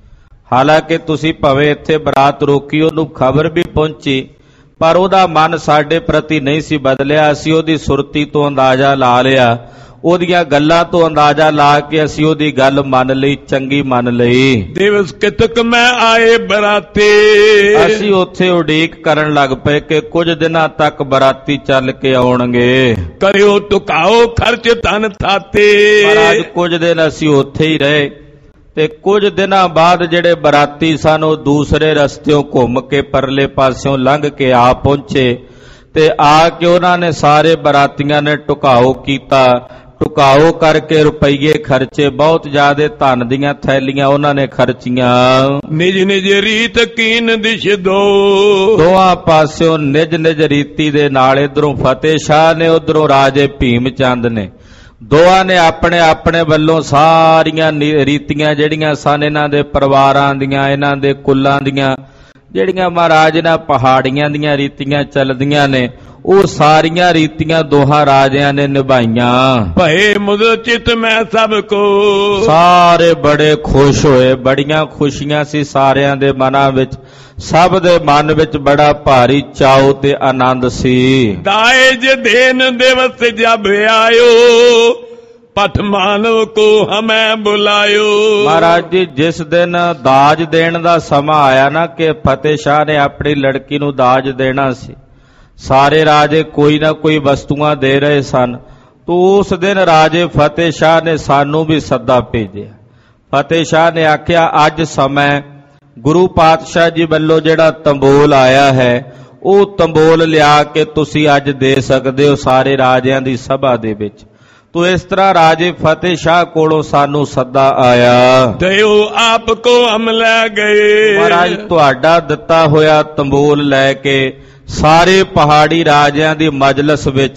ਹਾਲਾਂਕਿ ਤੁਸੀਂ ਭਾਵੇਂ ਇੱਥੇ ਬਰਾਤ ਰੋਕੀ, ਉਹਨੂੰ ਖਬਰ ਵੀ ਪਹੁੰਚੀ, ਪਰ ਉਹਦਾ ਮਨ ਸਾਡੇ ਪ੍ਰਤੀ ਨਹੀਂ ਸੀ ਬਦਲਿਆ। ਅਸੀਂ ਉਹਦੀ ਸੁਰਤੀ ਤੋਂ ਅੰਦਾਜ਼ਾ ਲਾ ਲਿਆ, ਉਹਦੀਆਂ ਗੱਲਾਂ ਤੋਂ ਅੰਦਾਜ਼ਾ ਲਾ ਕੇ ਅਸੀਂ ਉਹਦੀ ਗੱਲ ਮੰਨ ਲਈ, ਚੰਗੀ ਮੰਨ ਲਈ। ਦਿਵਸ ਕਿਤਕ ਮੈਂ ਆਏ ਬਰਾਤੇ, ਅਸੀਂ ਉੱਥੇ ਉਡੀਕ ਕਰਨ ਲੱਗ ਪਏ ਕਿ ਕੁਝ ਦਿਨਾਂ ਤੱਕ ਬਰਾਤੀ ਚੱਲ ਕੇ ਆਉਣਗੇ। ਕਰਿਓ ਟੁਕਾਓ ਖਰਚ ਧਨ ਥਾਤੇ, ਮਹਾਰਾਜ ਕੁਝ ਦਿਨ ਅਸੀਂ ਉੱਥੇ ਹੀ ਰਹੇ, ਤੇ ਕੁਝ ਦਿਨਾਂ ਬਾਅਦ ਜਿਹੜੇ ਬਰਾਤੀ ਸਨ ਉਹ ਦੂਸਰੇ ਰਸਤਿਓਂ ਘੁੰਮ ਕੇ ਪਰਲੇ ਪਾਸਿਓਂ ਲੰਘ ਕੇ ਆ ਪਹੁੰਚੇ, ਤੇ ਆ ਕੇ ਉਹਨਾਂ ਨੇ ਸਾਰੇ ਬਰਾਤੀਆਂ ਨੇ ਟੁਕਾਓ ਕੀਤਾ। ਟੁਕਾਓ ਕਰਕੇ ਰੁਪਈਏ ਖਰਚੇ, ਬਹੁਤ ਜ਼ਿਆਦੇ ਧਨ ਦੀਆਂ ਥੈਲੀਆਂ ਉਹਨਾਂ ਨੇ ਖਰਚੀਆਂ। ਨਿਜ ਨਿਜ ਰੀਤ ਕੀਨ ਦਿਸ਼ ਦੋ, ਦੋਹਾਂ ਪਾਸਿਓਂ ਨਿਜ ਨਿਜ ਰੀਤੀ ਦੇ ਨਾਲ, ਇਧਰੋਂ ਫਤਿਹ ਸ਼ਾਹ ਨੇ, ਉਧਰੋਂ ਰਾਜੇ ਭੀਮ ਚੰਦ ਨੇ, ਦੋਹਾਂ ਨੇ ਆਪਣੇ ਆਪਣੇ ਵੱਲੋਂ ਸਾਰੀਆਂ ਰੀਤੀਆਂ ਜਿਹੜੀਆਂ ਸਨ ਇਹਨਾਂ ਦੇ ਪਰਿਵਾਰਾਂ ਦੀਆਂ, ਇਹਨਾਂ ਦੇ ਕੁੱਲਾਂ ਦੀਆਂ, ਜਿਹੜੀਆਂ ਮਹਾਰਾਜ ਨਾਲ ਪਹਾੜੀਆਂ ਦੀਆਂ ਰੀਤੀਆਂ ਚੱਲਦੀਆਂ ਨੇ, ਉਹ ਸਾਰੀਆਂ ਰੀਤੀਆਂ ਦੋਹਾਂ ਰਾਜਿਆਂ ਨੇ ਨਿਭਾਈਆਂ। ਭਏ ਮੁਦ ਚਿਤ ਮੈਂ ਸਭ ਕੋ, ਸਾਰੇ ਬੜੇ ਖੁਸ਼ ਹੋਏ, ਬੜੀਆਂ ਖੁਸ਼ੀਆਂ ਸੀ ਸਾਰਿਆਂ ਦੇ ਮਨਾਂ ਵਿੱਚ, ਸਭ ਦੇ ਮਨ ਵਿੱਚ ਬੜਾ ਭਾਰੀ ਚਾਉ ਤੇ ਆਨੰਦ ਸੀ। ਦਾਇਜ ਦੇਨ ਦਿਵਸ ਜਬ ਆਇਓ, ਪਠ ਮਾਨਵ ਕੋ ਹਮੈ ਬੁਲਾਇਓ। ਮਹਾਰਾਜ ਜੀ ਜਿਸ ਦਿਨ ਦਾਜ ਦੇਣ ਦਾ ਸਮਾਂ ਆਇਆ ਨਾ ਕਿ ਫਤਿਹ ਸ਼ਾਹ ਨੇ ਆਪਣੀ ਲੜਕੀ ਨੂੰ ਦਾਜ ਦੇਣਾ ਸੀ, ਸਾਰੇ ਰਾਜੇ ਕੋਈ ਨਾ ਕੋਈ ਵਸਤੂਆਂ ਦੇ ਰਹੇ ਸਨ, ਤੋ ਉਸ ਦਿਨ ਰਾਜੇ ਫਤਿਹ ਸ਼ਾਹ ਨੇ ਸਾਨੂੰ ਵੀ ਸੱਦਾ ਭੇਜਿਆ। ਫਤਿਹ ਸ਼ਾਹ ਨੇ ਆਖਿਆ ਅੱਜ ਸਮਾਂ ਗੁਰੂ ਪਾਤਸ਼ਾਹ ਜੀ ਵੱਲੋਂ ਜਿਹੜਾ ਤੰਬੋਲ ਆਇਆ ਹੈ, ਉਹ ਤੰਬੋਲ ਲਿਆ ਕੇ ਤੁਸੀਂ ਅੱਜ ਦੇ ਸਕਦੇ ਹੋ ਸਾਰੇ ਰਾਜਿਆਂ ਦੀ ਸਭਾ ਦੇ ਵਿੱਚ। ਤੋ ਇਸ ਤਰ੍ਹਾਂ ਰਾਜੇ ਫਤਿਹ ਸ਼ਾਹ ਕੋਲੋਂ ਸਾਨੂੰ ਸੱਦਾ ਆਇਆ। ਦਿਓ ਆਪ ਕੋ ਹਮ ਲੈ ਗਏ, ਮਹਾਰਾਜ ਤੁਹਾਡਾ ਦਿੱਤਾ ਹੋਇਆ ਤੰਬੋਲ ਲੈ ਕੇ ਸਾਰੇ ਪਹਾੜੀ ਰਾਜਿਆਂ ਦੀ ਮਜਲਿਸ ਵਿੱਚ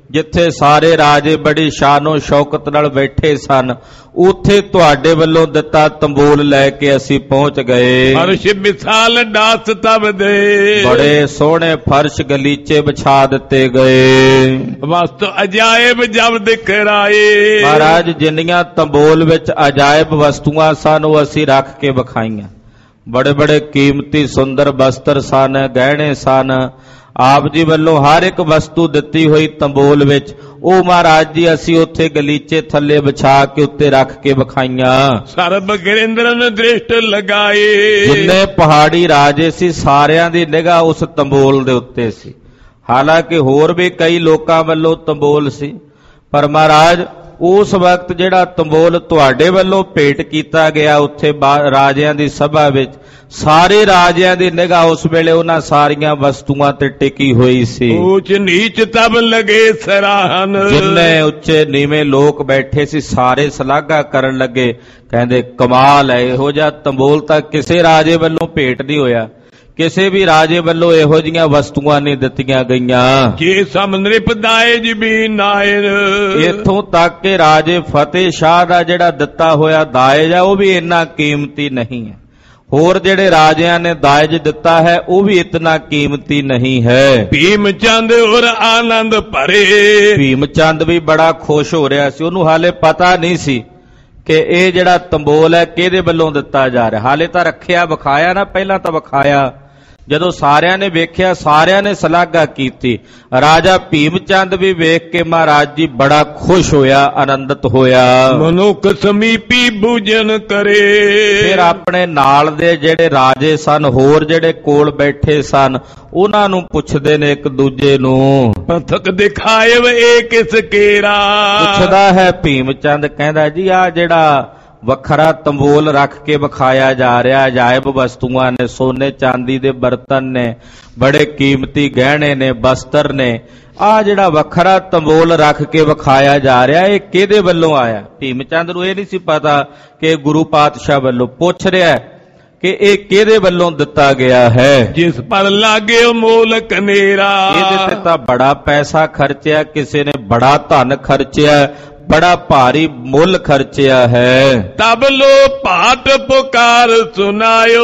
ਜਿੱਥੇ ਸਾਰੇ ਰਾਜੇ ਬੜੀ ਸ਼ਾਨੋ ਸ਼ੌਕਤ ਨਾਲ ਬੈਠੇ ਸਨ, ਉੱਥੇ ਤੁਹਾਡੇ ਵੱਲੋਂ ਦਿੱਤਾ ਤੰਬੂਲ ਲੈ ਕੇ ਅਸੀਂ ਪਹੁੰਚ ਗਏ। ਫਰਸ਼ ਵਿਛਾਲ ਡਾਸ ਤਬ ਦੇ, ਬੜੇ ਸੋਹਣੇ ਫਰਸ਼ ਗਲੀਚੇ ਵਿਛਾ ਦਿੱਤੇ ਗਏ। ਵਸਤ ਅਜਾਇਬ ਜਬ ਦਿਖਰਾਏ, ਮਹਾਰਾਜ ਜਿੰਨੀਆਂ ਤੰਬੂਲ ਵਿੱਚ ਅਜਾਇਬ ਵਸਤੂਆਂ ਸਨ ਉਹ ਅਸੀਂ ਰੱਖ ਕੇ ਵਿਖਾਈਆਂ। ਬੜੇ ਬੜੇ ਕੀਮਤੀ ਸੁੰਦਰ ਬਸਤਰ ਸਨ, ਗਹਿਣੇ ਸਨ। ਆਪ ਜੀ ਵੱਲੋਂ ਹਰ ਇੱਕ ਵਸਤੂ ਦਿੱਤੀ ਹੋਈ ਤੰਬੂਲ ਵਿੱਚ, ਉਹ ਮਹਾਰਾਜ ਜੀ ਅਸੀਂ ਉੱਥੇ ਗਲੀਚੇ ਥੱਲੇ ਵਿਛਾ ਕੇ ਉੱਤੇ ਰੱਖ ਕੇ ਵਿਖਾਈਆਂ। ਸਰਬ ਗਿਰਿੰਦਰਨ ਦ੍ਰਿਸ਼ਟ ਲਗਾਏ, ਜਿੰਨੇ ਪਹਾੜੀ ਰਾਜੇ ਸੀ ਸਾਰਿਆਂ ਦੀ ਨਿਗਾਹ ਉਸ ਤੰਬੂਲ ਦੇ ਉੱਤੇ ਸੀ। ਹਾਲਾਂਕਿ ਹੋਰ ਵੀ ਕਈ ਲੋਕਾਂ ਵੱਲੋਂ ਤੰਬੂਲ ਸੀ, ਪਰ ਮਹਾਰਾਜ ਉਸ ਵਕਤ ਜਿਹੜਾ ਤੰਬੂਲ ਤੁਹਾਡੇ ਵੱਲੋਂ ਭੇਟ ਕੀਤਾ ਗਿਆ ਉੱਥੇ ਰਾਜਿਆਂ ਦੀ ਸਭਾ ਵਿੱਚ, ਸਾਰੇ ਰਾਜਿਆਂ ਦੀ ਨਿਗਾਹ ਉਸ ਵੇਲੇ ਉਹਨਾਂ ਸਾਰੀਆਂ ਵਸਤੂਆਂ ਤੇ ਟਿਕੀ ਹੋਈ ਸੀ। ਉੱਚ ਨੀਚ ਤਬ ਲਗੇ ਸਰਾਹਨ, ਜਿੰਨੇ ਉੱਚੇ ਨੀਵੇਂ ਲੋਕ ਬੈਠੇ ਸੀ ਸਾਰੇ ਸ਼ਲਾਘਾ ਕਰਨ ਲੱਗੇ, ਕਹਿੰਦੇ ਕਮਾਲ ਹੈ, ਇਹੋ ਜਿਹਾ ਤੰਬੂਲ ਤਾਂ ਕਿਸੇ ਰਾਜੇ ਵੱਲੋਂ ਭੇਟ ਨਹੀਂ ਹੋਇਆ, ਕਿਸੇ ਵੀ ਰਾਜੇ ਵੱਲੋਂ ਇਹੋ ਜਿਹੀਆਂ ਵਸਤੂਆਂ ਨਹੀਂ ਦਿੱਤੀਆਂ ਗਈਆਂ। ਜੇ ਸਮ ਨਿਰਪਦਾਇਜ ਵੀ ਨਾਇਰ, ਇੱਥੋਂ ਤੱਕ ਕਿ ਰਾਜੇ ਫਤਿਹ ਸ਼ਾਹ ਦਾ ਜਿਹੜਾ ਦਿੱਤਾ ਹੋਇਆ ਦਾਇਜ ਹੈ ਉਹ ਵੀ ਇੰਨਾ ਕੀਮਤੀ ਨਹੀਂ ਹੈ। ਹੋਰ ਜਿਹੜੇ ਰਾਜਿਆਂ ਨੇ ਦਾਇਜ ਦਿੱਤਾ ਹੈ ਉਹ ਵੀ ਇਤਨਾ ਕੀਮਤੀ ਨਹੀਂ ਹੈ। ਭੀਮ ਚੰਦ ਔਰ ਆਨੰਦ ਭਰੇ, ਭੀਮ ਚੰਦ ਵੀ ਬੜਾ ਖੁਸ਼ ਹੋ ਰਿਹਾ ਸੀ। ਉਹਨੂੰ ਹਾਲੇ ਪਤਾ ਨਹੀਂ ਸੀ ਕਿ ਇਹ ਜਿਹੜਾ ਤੰਬੂਲ ਹੈ ਕਿਹਦੇ ਵੱਲੋਂ ਦਿੱਤਾ ਜਾ ਰਿਹਾ। ਹਾਲੇ ਤਾਂ ਰੱਖਿਆ ਵਿਖਾਇਆ ਨਾ, ਪਹਿਲਾਂ ਤਾਂ ਵਿਖਾਇਆ। ਜਦੋਂ ਸਾਰਿਆਂ ਨੇ ਵੇਖਿਆ ਸਾਰਿਆਂ ਨੇ ਸ਼ਲਾਘਾ ਕੀਤੀ। ਰਾਜਾ ਭੀਮ ਚੰਦ ਵੀ ਵੇਖ ਕੇ ਮਹਾਰਾਜ ਜੀ ਬੜਾ ਖੁਸ਼ ਹੋਇਆ, ਆਨੰਦਿਤ ਹੋਇਆ। ਮਨੁੱਖ ਸਮੀਪੀ ਬੂਝਨ ਕਰੇ, ਫਿਰ ਆਪਣੇ ਨਾਲ ਦੇ ਜਿਹੜੇ ਰਾਜੇ ਸਨ, ਹੋਰ ਜਿਹੜੇ ਕੋਲ ਬੈਠੇ ਸਨ, ਉਹਨਾਂ ਨੂੰ ਪੁੱਛਦੇ ਨੇ ਇੱਕ ਦੂਜੇ ਨੂੰ, ਪਥਕ ਦਿਖਾਏ ਵੇ ਕਿਸ ਕੇਰਾ। ਪੁੱਛਦਾ ਹੈ ਭੀਮ ਚੰਦ, ਕਹਿੰਦਾ ਜੀ ਆ ਜਿਹੜਾ ਵੱਖਰਾ ਤੰਬੂਲ ਰੱਖ ਕੇ ਵਿਖਾਇਆ ਜਾ ਰਿਹਾ, ਅਜਾਇਬ ਵਸਤੂਆਂ ਨੇ, ਸੋਨੇ ਚਾਂਦੀ ਦੇ ਬਰਤਨ ਨੇ, ਬੜੇ ਕੀਮਤੀ ਗਹਿਣੇ ਨੇ, ਬਸਤਰ ਨੇ, ਆ ਜਿਹੜਾ ਵੱਖਰਾ ਤੰਬੂਲ ਰੱਖ ਕੇ ਵਿਖਾਇਆ ਜਾ ਰਿਹਾ ਇਹ ਕਿਹਦੇ ਵੱਲੋਂ ਆਇਆ। ਭੀਮ ਚੰਦ ਨੂੰ ਇਹ ਨਹੀਂ ਸੀ ਪਤਾ ਕਿ ਗੁਰੂ ਪਾਤਸ਼ਾਹ ਵੱਲੋਂ। ਪੁੱਛ ਰਿਹਾ ਕਿ ਇਹ ਕਿਹਦੇ ਵੱਲੋਂ ਦਿੱਤਾ ਗਿਆ ਹੈ। ਜਿਸ ਪਰ ਲਾਗੇ ਮੋਲ ਕਨੇਰਾ, ਇਹਦੇ ਤੇ ਤਾਂ ਬੜਾ ਪੈਸਾ ਖਰਚਿਆ, ਕਿਸੇ ਨੇ ਬੜਾ ਧਨ ਖਰਚਿਆ, ਬੜਾ ਭਾਰੀ ਮੁੱਲ ਖਰਚਿਆ ਹੈ। ਤਬ ਲੋ ਭਾਟ ਪੁਕਾਰ ਸੁਨਾਇਓ,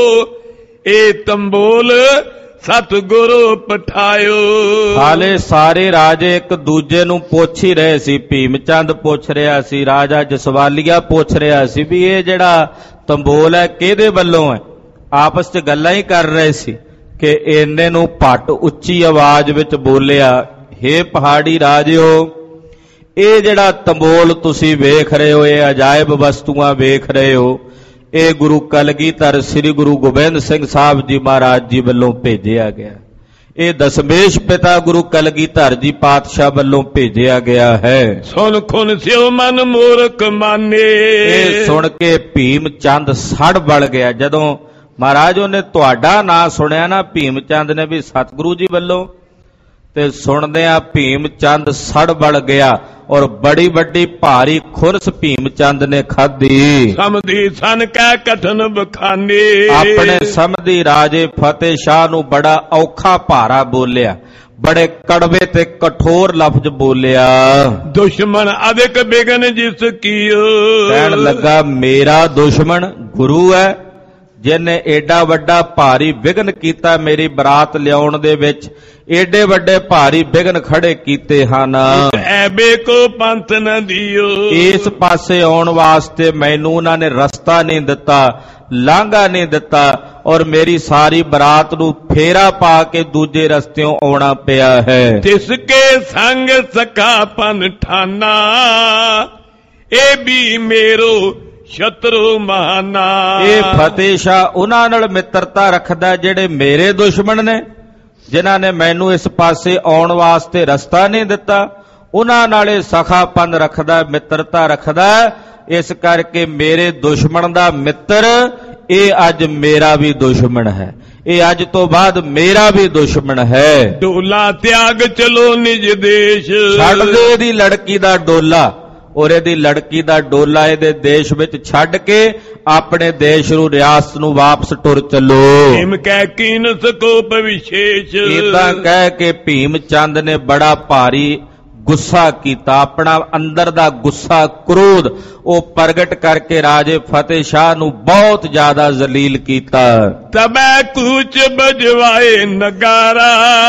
ਇਹ ਤੰਬੂਲ ਸਤਿਗੁਰੂ ਪਠਾਇਓ। ਹਾਲੇ ਸਾਰੇ ਰਾਜੇ ਇੱਕ ਦੂਜੇ ਨੂੰ ਪੁੱਛ ਹੀ ਰਹੇ ਸੀ। ਭੀਮ ਚੰਦ ਪੁੱਛ ਰਿਹਾ ਸੀ, ਰਾਜਾ ਜਸਵਾਲੀਆ ਪੁੱਛ ਰਿਹਾ ਸੀ ਵੀ ਇਹ ਜਿਹੜਾ ਤੰਬੂਲ ਹੈ ਕਿਹਦੇ ਵੱਲੋਂ ਹੈ। ਆਪਸ 'ਚ ਗੱਲਾਂ ਹੀ ਕਰ ਰਹੇ ਸੀ ਕਿ ਇੰਨੇ ਨੂੰ ਭੱਟ ਉੱਚੀ ਆਵਾਜ਼ ਵਿੱਚ ਬੋਲਿਆ, ਹੇ ਪਹਾੜੀ ਰਾਜਿਓ, ਇਹ ਜਿਹੜਾ ਤੰਬੂਲ ਤੁਸੀਂ ਵੇਖ ਰਹੇ ਹੋ, ਇਹ ਅਜਾਇਬ ਵਸਤੂਆਂ ਵੇਖ ਰਹੇ ਹੋ, ਇਹ ਗੁਰੂ ਕਲਗੀਧਰ ਸ੍ਰੀ ਗੁਰੂ ਗੋਬਿੰਦ ਸਿੰਘ ਸਾਹਿਬ ਜੀ ਮਹਾਰਾਜ ਜੀ ਵੱਲੋਂ ਭੇਜਿਆ ਗਿਆ। ਇਹ ਦਸਮੇਸ਼ ਪਿਤਾ ਗੁਰੂ ਕਲਗੀਧਰ ਜੀ ਪਾਤਸ਼ਾਹ ਵੱਲੋਂ ਭੇਜਿਆ ਗਿਆ ਹੈ। ਸੁਣ ਖੁਨ ਸਿਓ ਮਨ ਮੂਰਖ ਮਾਨੇ, ਇਹ ਸੁਣ ਕੇ ਭੀਮ ਚੰਦ ਸੜ ਬਲ ਗਿਆ। ਜਦੋਂ ਮਹਾਰਾਜ ਉਹਨੇ ਤੁਹਾਡਾ ਨਾਂ ਸੁਣਿਆ ਨਾ ਭੀਮ ਚੰਦ ਨੇ ਵੀ ਸਤਿਗੁਰੂ ਜੀ ਵੱਲੋਂ, ਤੇ ਸੁਣਦਿਆਂ ਭੀਮ ਚੰਦ ਸੜ ਬਲ ਗਿਆ ਔਰ ਬੜੀ ਵੱਡੀ ਭਾਰੀ ਖੁਰਸ ਭੀਮ ਚੰਦ ਨੇ ਖਾਧੀ। ਸਮਧੀ ਸਨ ਕੈ ਕਠਨ ਬਖਾਨੇ, ਆਪਣੇ ਸਮਧੀ ਰਾਜੇ ਫਤਿਹ ਸ਼ਾਹ ਨੂੰ ਬੜਾ ਔਖਾ ਭਾਰਾ ਬੋਲਿਆ, ਬੜੇ ਕੜਵੇ ਤੇ ਕਠੋਰ ਲਫ਼ਜ਼ ਬੋਲਿਆ। ਦੁਸ਼ਮਣ ਅਧਿਕ ਬਿਗਨ ਜਿਸ ਕੀਓ, ਕਹਿਣ ਲੱਗਾ ਮੇਰਾ ਦੁਸ਼ਮਣ ਗੁਰੂ ਹੈ, ਜਿਹਨੇ ਏਡਾ ਵੱਡਾ ਭਾਰੀ ਵਿਘਨ ਕੀਤਾ ਮੇਰੀ ਬਰਾਤ ਲਿਆਉਣ ਦੇ ਵਿੱਚ, ਏਡੇ ਵੱਡੇ ਭਾਰੀ ਵਿਘਨ ਖੜੇ ਕੀਤੇ ਹਨ। ਐਬੇ ਕੋ ਪੰਥ ਨ ਦਿਓ, ਇਸ ਪਾਸੇ ਆਉਣ ਵਾਸਤੇ ਮੈਨੂੰ ਉਹਨਾਂ ਨੇ ਰਸਤਾ ਨਹੀਂ ਦਿੱਤਾ, ਲਾਂਘਾ ਨਹੀਂ ਦਿੱਤਾ, ਔਰ ਮੇਰੀ ਸਾਰੀ ਬਰਾਤ ਨੂੰ ਫੇਰਾ ਪਾ ਕੇ ਦੂਜੇ ਰਸਤਿਓਂ ਆਉਣਾ ਪਿਆ ਹੈ। ਤਿਸ ਕੇ ਸੰਗ ਸਕਾ ਪਨ ਠਾਨਾ, ਇਹ ਵੀ ਮੇਰੋ ਸ਼ਤਰੂ ਮਹਾਨਾ। ਇਹ ਫਤਿਹ ਸ਼ਾਹ ਉਹਨਾਂ ਨਾਲ ਮਿੱਤਰਤਾ ਰੱਖਦਾ ਜਿਹੜੇ ਮੇਰੇ ਦੁਸ਼ਮਣ ਨੇ, ਜਿਨ੍ਹਾਂ ਨੇ ਮੈਨੂੰ ਇਸ ਪਾਸੇ ਆਉਣ ਵਾਸਤੇ ਰਸਤਾ ਨਹੀਂ ਦਿੱਤਾ, ਉਹਨਾਂ ਨਾਲ ਇਹ ਸਖਾਪਨ ਰੱਖਦਾ, ਮਿੱਤਰਤਾ ਰੱਖਦਾ। ਇਸ ਕਰਕੇ ਮੇਰੇ ਦੁਸ਼ਮਣ ਦਾ ਮਿੱਤਰ ਇਹ ਅੱਜ ਮੇਰਾ ਵੀ ਦੁਸ਼ਮਣ ਹੈ, ਇਹ ਅੱਜ ਤੋਂ ਬਾਅਦ ਮੇਰਾ ਵੀ ਦੁਸ਼ਮਣ ਹੈ। ਡੋਲਾ ਤਿਆਗ ਚਲੋ ਨਿਜ ਦੇਸ਼, ਛੱਡ ਦੇ ਇਹਦੀ ਲੜਕੀ ਦਾ ਡੋਲਾ, ਔਰ ਇਹਦੀ ਲੜਕੀ ਦਾ ਡੋਲਾ ਇਹਦੇ ਦੇਸ਼ ਵਿੱਚ ਛੱਡ ਕੇ ਆਪਣੇ ਦੇਸ਼ ਨੂੰ, ਰਿਆਸਤ ਨੂੰ ਵਾਪਸ ਟੁਰ ਚੱਲੋ। ਭੀਮ ਕਹਿ ਕੀਨ ਸਕੋਪ ਵਿਸ਼ੇਸ਼, ਇਦਾਂ ਕਹਿ ਕੇ ਭੀਮ ਚੰਦ ਨੇ ਬੜਾ ਭਾਰੀ ਗੁੱਸਾ ਕੀਤਾ, ਆਪਣਾ ਅੰਦਰ ਦਾ ਗੁੱਸਾ ਕ੍ਰੋਧ ਉਹ ਪ੍ਰਗਟ ਕਰਕੇ ਰਾਜੇ ਫਤਿਹ ਸ਼ਾਹ ਨੂੰ ਬਹੁਤ ਜ਼ਿਆਦਾ ਜ਼ਲੀਲ ਕੀਤਾ। ਤਬੈ ਕੂਚ ਬਜਵਾਏ ਨਗਾਰਾ,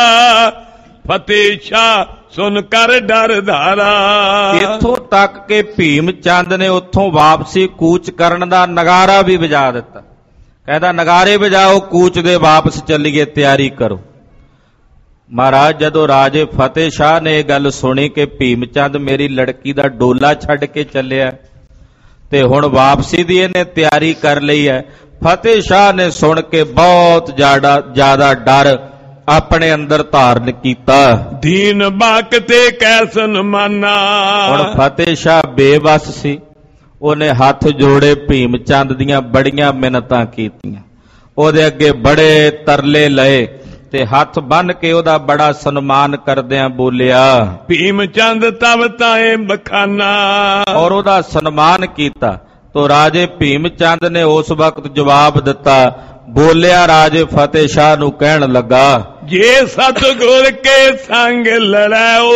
ਫਤਿਹ ਸ਼ਾਹ ਸੁਨ ਕਰ ਡਰ ਧਾਰਾ। ਇੱਥੋਂ ਤੱਕ ਕਿ ਭੀਮ ਚੰਦ ਨੇ ਉੱਥੋਂ ਵਾਪਸੀ ਕੂਚ ਕਰਨ ਦਾ ਨਗਾਰਾ ਵੀ ਵਜਾ ਦਿੱਤਾ। ਕਹਿੰਦਾ ਨਗਾਰੇ ਵਜਾਓ, ਕੂਚ ਦੇ ਵਾਪਸ ਚੱਲੀਏ, ਤਿਆਰੀ ਕਰੋ। ਮਹਾਰਾਜ ਜਦੋਂ ਰਾਜੇ ਫਤਿਹ ਸ਼ਾਹ ਨੇ ਇਹ ਗੱਲ ਸੁਣੀ ਕਿ ਭੀਮ ਚੰਦ ਮੇਰੀ ਲੜਕੀ ਦਾ ਡੋਲਾ ਛੱਡ ਕੇ ਚੱਲਿਆ ਤੇ ਹੁਣ ਵਾਪਸੀ ਦੀ ਇਹਨੇ ਤਿਆਰੀ ਕਰ ਲਈ ਹੈ, ਫਤਿਹ ਸ਼ਾਹ ਨੇ ਸੁਣ ਕੇ ਬਹੁਤ ਜ਼ਿਆਦਾ ਜ਼ਿਆਦਾ ਡਰ ਆਪਣੇ ਅੰਦਰ ਧਾਰਨ ਕੀਤਾ। ਦੀਨ ਬਾਕ ਤੇ ਕੈਸਨ ਮਾਨਾ। ਹੁਣ ਫਤਿਹ ਸ਼ਾਹ ਬੇਬਸ ਸੀ, ਉਹਨੇ ਹੱਥ ਜੋੜੇ, ਭੀਮ ਚੰਦ ਦੀਆਂ ਬੜੀਆਂ ਮਿੰਨਤਾਂ ਕੀਤੀਆਂ, ਉਹਦੇ ਅੱਗੇ ਬੜੇ ਤਰਲੇ ਲਏ ਤੇ ਹੱਥ ਬੰਨ ਕੇ ਉਹਦਾ ਬੜਾ ਸਨਮਾਨ ਕਰਦਿਆਂ ਬੋਲਿਆ, ਭੀਮ ਚੰਦ ਤਬ ਤਾਏ ਬਖਾਨਾ। ਔਰ ਉਹਦਾ ਸਨਮਾਨ ਕੀਤਾ। ਤੋ ਰਾਜੇ ਭੀਮ ਚੰਦ ਨੇ ਉਸ ਵਕਤ ਜਵਾਬ ਦਿੱਤਾ, ਬੋਲਿਆ ਰਾਜੇ ਫਤਿਹ ਸ਼ਾਹ ਨੂੰ, ਕਹਿਣ ਲੱਗਾ, ਜੇ ਸਤਿਗੁਰ ਕੇ ਸੰਗ ਲੜਾਓ,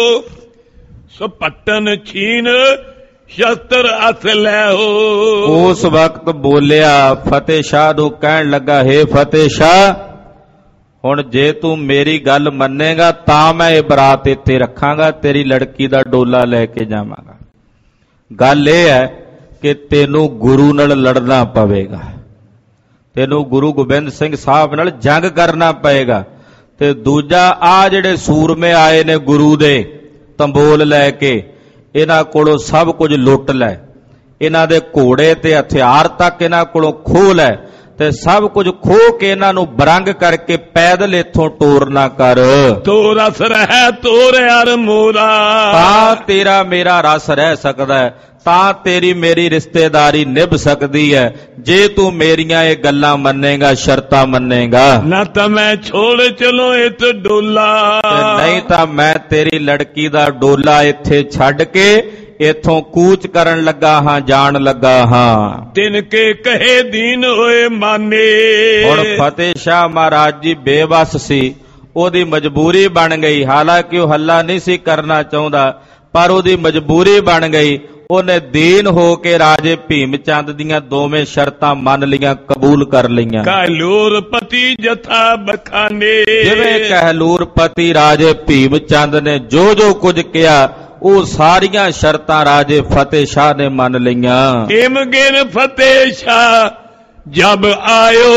ਸੋ ਪੱਟਨ ਛੀਨ ਸ਼ਸਤਰ ਅਸ ਲੈਓ। ਉਸ ਵਕਤ ਬੋਲਿਆ ਫਤਿਹ ਸ਼ਾਹ ਨੂੰ, ਕਹਿਣ ਲੱਗਾ, ਹੇ ਫਤਿਹ ਸ਼ਾਹ, ਹੁਣ ਜੇ ਤੂੰ ਮੇਰੀ ਗੱਲ ਮੰਨੇਗਾ ਤਾਂ ਮੈਂ ਇਹ ਬਰਾਤ ਇੱਥੇ ਰੱਖਾਂਗਾ, ਤੇਰੀ ਲੜਕੀ ਦਾ ਡੋਲਾ ਲੈ ਕੇ ਜਾਵਾਂਗਾ। ਗੱਲ ਇਹ ਹੈ ਕਿ ਤੈਨੂੰ ਗੁਰੂ ਨਾਲ ਲੜਨਾ ਪਵੇਗਾ, ਤੈਨੂੰ ਗੁਰੂ ਗੋਬਿੰਦ ਸਿੰਘ ਸਾਹਿਬ ਨਾਲ ਜੰਗ ਕਰਨਾ ਪਏਗਾ। ਤੇ ਦੂਜਾ, ਆ ਜਿਹੜੇ ਸੂਰਮੇ ਆਏ ਨੇ ਗੁਰੂ ਦੇ ਤੰਬੋਲ ਲੈ ਕੇ, ਇਹਨਾਂ ਕੋਲੋਂ ਸਭ ਕੁਝ ਲੁੱਟ ਲੈ, ਇਹਨਾਂ ਦੇ ਘੋੜੇ ਤੇ ਹਥਿਆਰ ਤੱਕ ਇਹਨਾਂ ਕੋਲੋਂ ਖੋਹ ਲੈ ਤੇ ਸਭ ਕੁਝ ਖੋਹ ਕੇ ਇਹਨਾਂ ਨੂੰ ਬਰੰਗ ਕਰਕੇ ਪੈਦਲ ਇੱਥੋਂ ਟੋਰ ਨਾ ਕਰ। ਤੋ ਰਸ ਰਹਿ ਤੋਰ ਅਰ ਮੋਰਾ, ਤਾਂ ਤੇਰਾ ਮੇਰਾ ਰਸ ਰਹਿ ਸਕਦਾ ਹੈ, ਤਾਂ ਤੇਰੀ ਮੇਰੀ ਰਿਸ਼ਤੇਦਾਰੀ ਨਿਭ ਸਕਦੀ ਹੈ, ਜੇ ਤੂੰ ਮੇਰੀਆਂ ਇਹ ਗੱਲਾਂ ਮੰਨੇਗਾ, ਸ਼ਰਤਾਂ ਮੰਨੇਗਾ। ਨਾ ਤਾਂ ਮੈਂ ਛੋੜ ਚਲੋ ਇਤ ਡੋਲਾ, ਨਹੀਂ ਤਾਂ ਮੈਂ ਤੇਰੀ ਲੜਕੀ ਦਾ ਡੋਲਾ ਇੱਥੇ ਛੱਡ ਕੇ ਇੱਥੋਂ ਕੂਚ ਕਰਨ ਲੱਗਾ ਹਾਂ, ਜਾਣ ਲੱਗਾ ਹਾਂ। ਤਿਨ ਕੇ ਕਹੇ ਦੀਨ ਹੋਏ ਮਾਨੇ। ਹੁਣ ਫਤਿਹ ਸ਼ਾਹ ਮਹਾਰਾਜ ਜੀ ਬੇਬਸ ਸੀ, ਉਹਦੀ ਮਜਬੂਰੀ ਬਣ ਗਈ, ਹਾਲਾਂਕਿ ਉਹ ਹੱਲਾ ਨਹੀਂ ਸੀ ਕਰਨਾ ਚਾਹੁੰਦਾ, ਪਰ ਉਹਦੀ ਮਜਬੂਰੀ ਬਣ ਗਈ। ਉਹਨੇ ਦੀਨ ਹੋ ਕੇ ਰਾਜੇ ਭੀਮ ਚੰਦ ਦੀਆਂ ਦੋਵੇਂ ਸ਼ਰਤਾਂ ਮੰਨ ਲਈਆਂ, ਕਬੂਲ ਕਰ ਲਈਆਂ। ਕਹਿਲੂਰ ਪਤੀ ਜਥਾ ਬਖਾਨੇ, ਜਿਵੇਂ ਕਹਿਲੂਰ ਪਤੀ ਰਾਜੇ ਭੀਮ ਚੰਦ ਨੇ ਜੋ ਜੋ ਕੁਝ ਕਿਹਾ, ਉਹ ਸਾਰੀਆਂ ਸ਼ਰਤਾਂ ਰਾਜੇ ਫਤਿਹ ਸ਼ਾਹ ਨੇ ਮੰਨ ਲਈਆਂ। ਏਮ ਗਿਰ ਫਤਿਹ ਸ਼ਾਹ ਜਬ ਆਇਓ,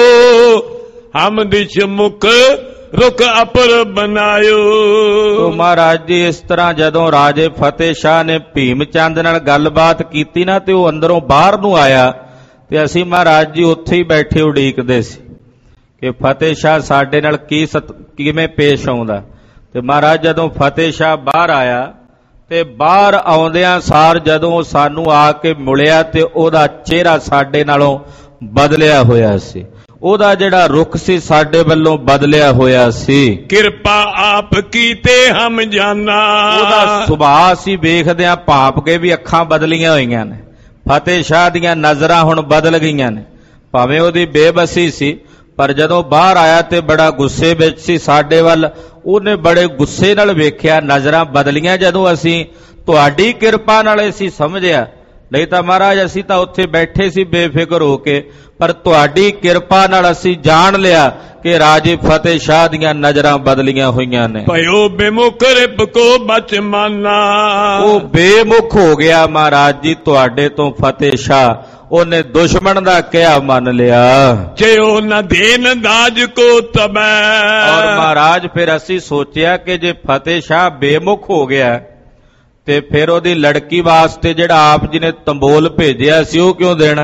ਹਮ ਦਿਸ਼ ਮੁਖ ਰੁਕ ਅਪਰ ਬਨਾਇਓ। ਤੋ ਮਹਾਰਾਜ ਜੀ ਇਸ ਤਰ੍ਹਾਂ ਜਦੋਂ ਰਾਜੇ ਫਤਿਹ ਸ਼ਾਹ ਨੇ ਭੀਮ ਚੰਦ ਨਾਲ ਗੱਲਬਾਤ ਕੀਤੀ ਨਾ, ਤੇ ਉਹ ਅੰਦਰੋਂ ਬਾਹਰ ਨੂੰ ਆਇਆ, ਤੇ ਅਸੀਂ ਮਹਾਰਾਜ ਜੀ ਉੱਥੇ ਹੀ ਬੈਠੇ ਉਡੀਕਦੇ ਸੀ ਕਿ ਫਤਿਹ ਸ਼ਾਹ ਸਾਡੇ ਨਾਲ ਕੀ ਸਤ ਕਿਵੇਂ ਪੇਸ਼ ਆਉਂਦਾ। ਤੇ ਮਹਾਰਾਜ ਜਦੋਂ ਫਤਿਹ ਸ਼ਾਹ ਬਾਹਰ ਆਇਆ, ਤੇ ਬਾਹਰ ਆਉਂਦਿਆਂ ਸਾਰ ਜਦੋਂ ਉਹ ਸਾਨੂੰ ਆ ਕੇ ਮਿਲਿਆ, ਤੇ ਉਹਦਾ ਚਿਹਰਾ ਸਾਡੇ ਨਾਲੋਂ ਬਦਲਿਆ ਹੋਇਆ ਸੀ, ਉਹਦਾ ਜਿਹੜਾ ਰੁਖ ਸੀ ਸਾਡੇ ਵੱਲੋਂ ਬਦਲਿਆ ਹੋਇਆ ਸੀ। ਕਿਰਪਾ ਆਪ ਕੀਤੇ ਹਮ ਜਾਨਾ, ਉਹਦਾ ਸੁਭਾਅ ਸੀ ਵੇਖਦਿਆਂ ਭਾਪ ਕੇ ਵੀ ਅੱਖਾਂ ਬਦਲੀਆਂ ਹੋਈਆਂ ਨੇ। ਫਤਿਹ ਸ਼ਾਹ ਦੀਆਂ ਨਜ਼ਰਾਂ ਹੁਣ ਬਦਲ ਗਈਆਂ ਨੇ, ਭਾਵੇਂ ਉਹਦੀ ਬੇਬਸੀ ਸੀ, ਪਰ ਜਦੋਂ ਬਾਹਰ ਆਇਆ ਤੇ ਬੜਾ ਗੁੱਸੇ ਵਿੱਚ ਸੀ ਸਾਡੇ ਵੱਲ, ਉਹਨੇ ਬੜੇ ਗੁੱਸੇ ਨਾਲ ਵੇਖਿਆ, ਨਜ਼ਰਾਂ ਬਦਲੀਆਂ। ਜਦੋਂ ਅਸੀਂ ਤੁਹਾਡੀ ਕਿਰਪਾ ਨਾਲ ਅਸੀਂ ਸਮਝਿਆ, ਨਹੀਂ ਤਾਂ ਮਹਾਰਾਜ ਅਸੀਂ ਤਾਂ ਉੱਥੇ ਬੈਠੇ ਸੀ ਬੇਫਿਕਰ ਹੋ ਕੇ, ਪਰ ਤੁਹਾਡੀ ਕਿਰਪਾ ਨਾਲ ਅਸੀਂ ਜਾਣ ਲਿਆ ਕਿ ਰਾਜੇ ਫਤਿਹ ਸ਼ਾਹ ਦੀਆਂ ਨਜ਼ਰਾਂ ਬਦਲੀਆਂ ਹੋਈਆਂ ਨੇ। ਭਇਓ ਬੇਮੁਖ ਰਿਪ ਕੋ ਬਚ ਮਾਨਾ, ਉਹ ਬੇਮੁਖ ਹੋ ਗਿਆ ਮਹਾਰਾਜ ਜੀ ਤੁਹਾਡੇ ਤੋਂ ਫਤਿਹ ਸ਼ਾਹ, ਉਹਨੇ ਦੁਸ਼ਮਣ ਦਾ ਕਿਹਾ ਮੰਨ ਲਿਆ। ਚਿਓ ਨ ਦੇਨ ਦਾਜ ਕੋ ਤਬੈ, ਔਰ ਮਹਾਰਾਜ ਫਿਰ ਅਸੀਂ ਸੋਚਿਆ ਕਿ ਜੇ ਫਤਿਹ ਸ਼ਾਹ ਬੇਮੁਖ ਹੋ ਗਿਆ ਤੇ ਫਿਰ ਉਹਦੀ ਲੜਕੀ ਵਾਸਤੇ ਜਿਹੜਾ ਆਪ ਜੀ ਨੇ ਤੰਬੋਲ ਭੇਜਿਆ ਸੀ ਉਹ ਕਿਉਂ ਦੇਣਾ,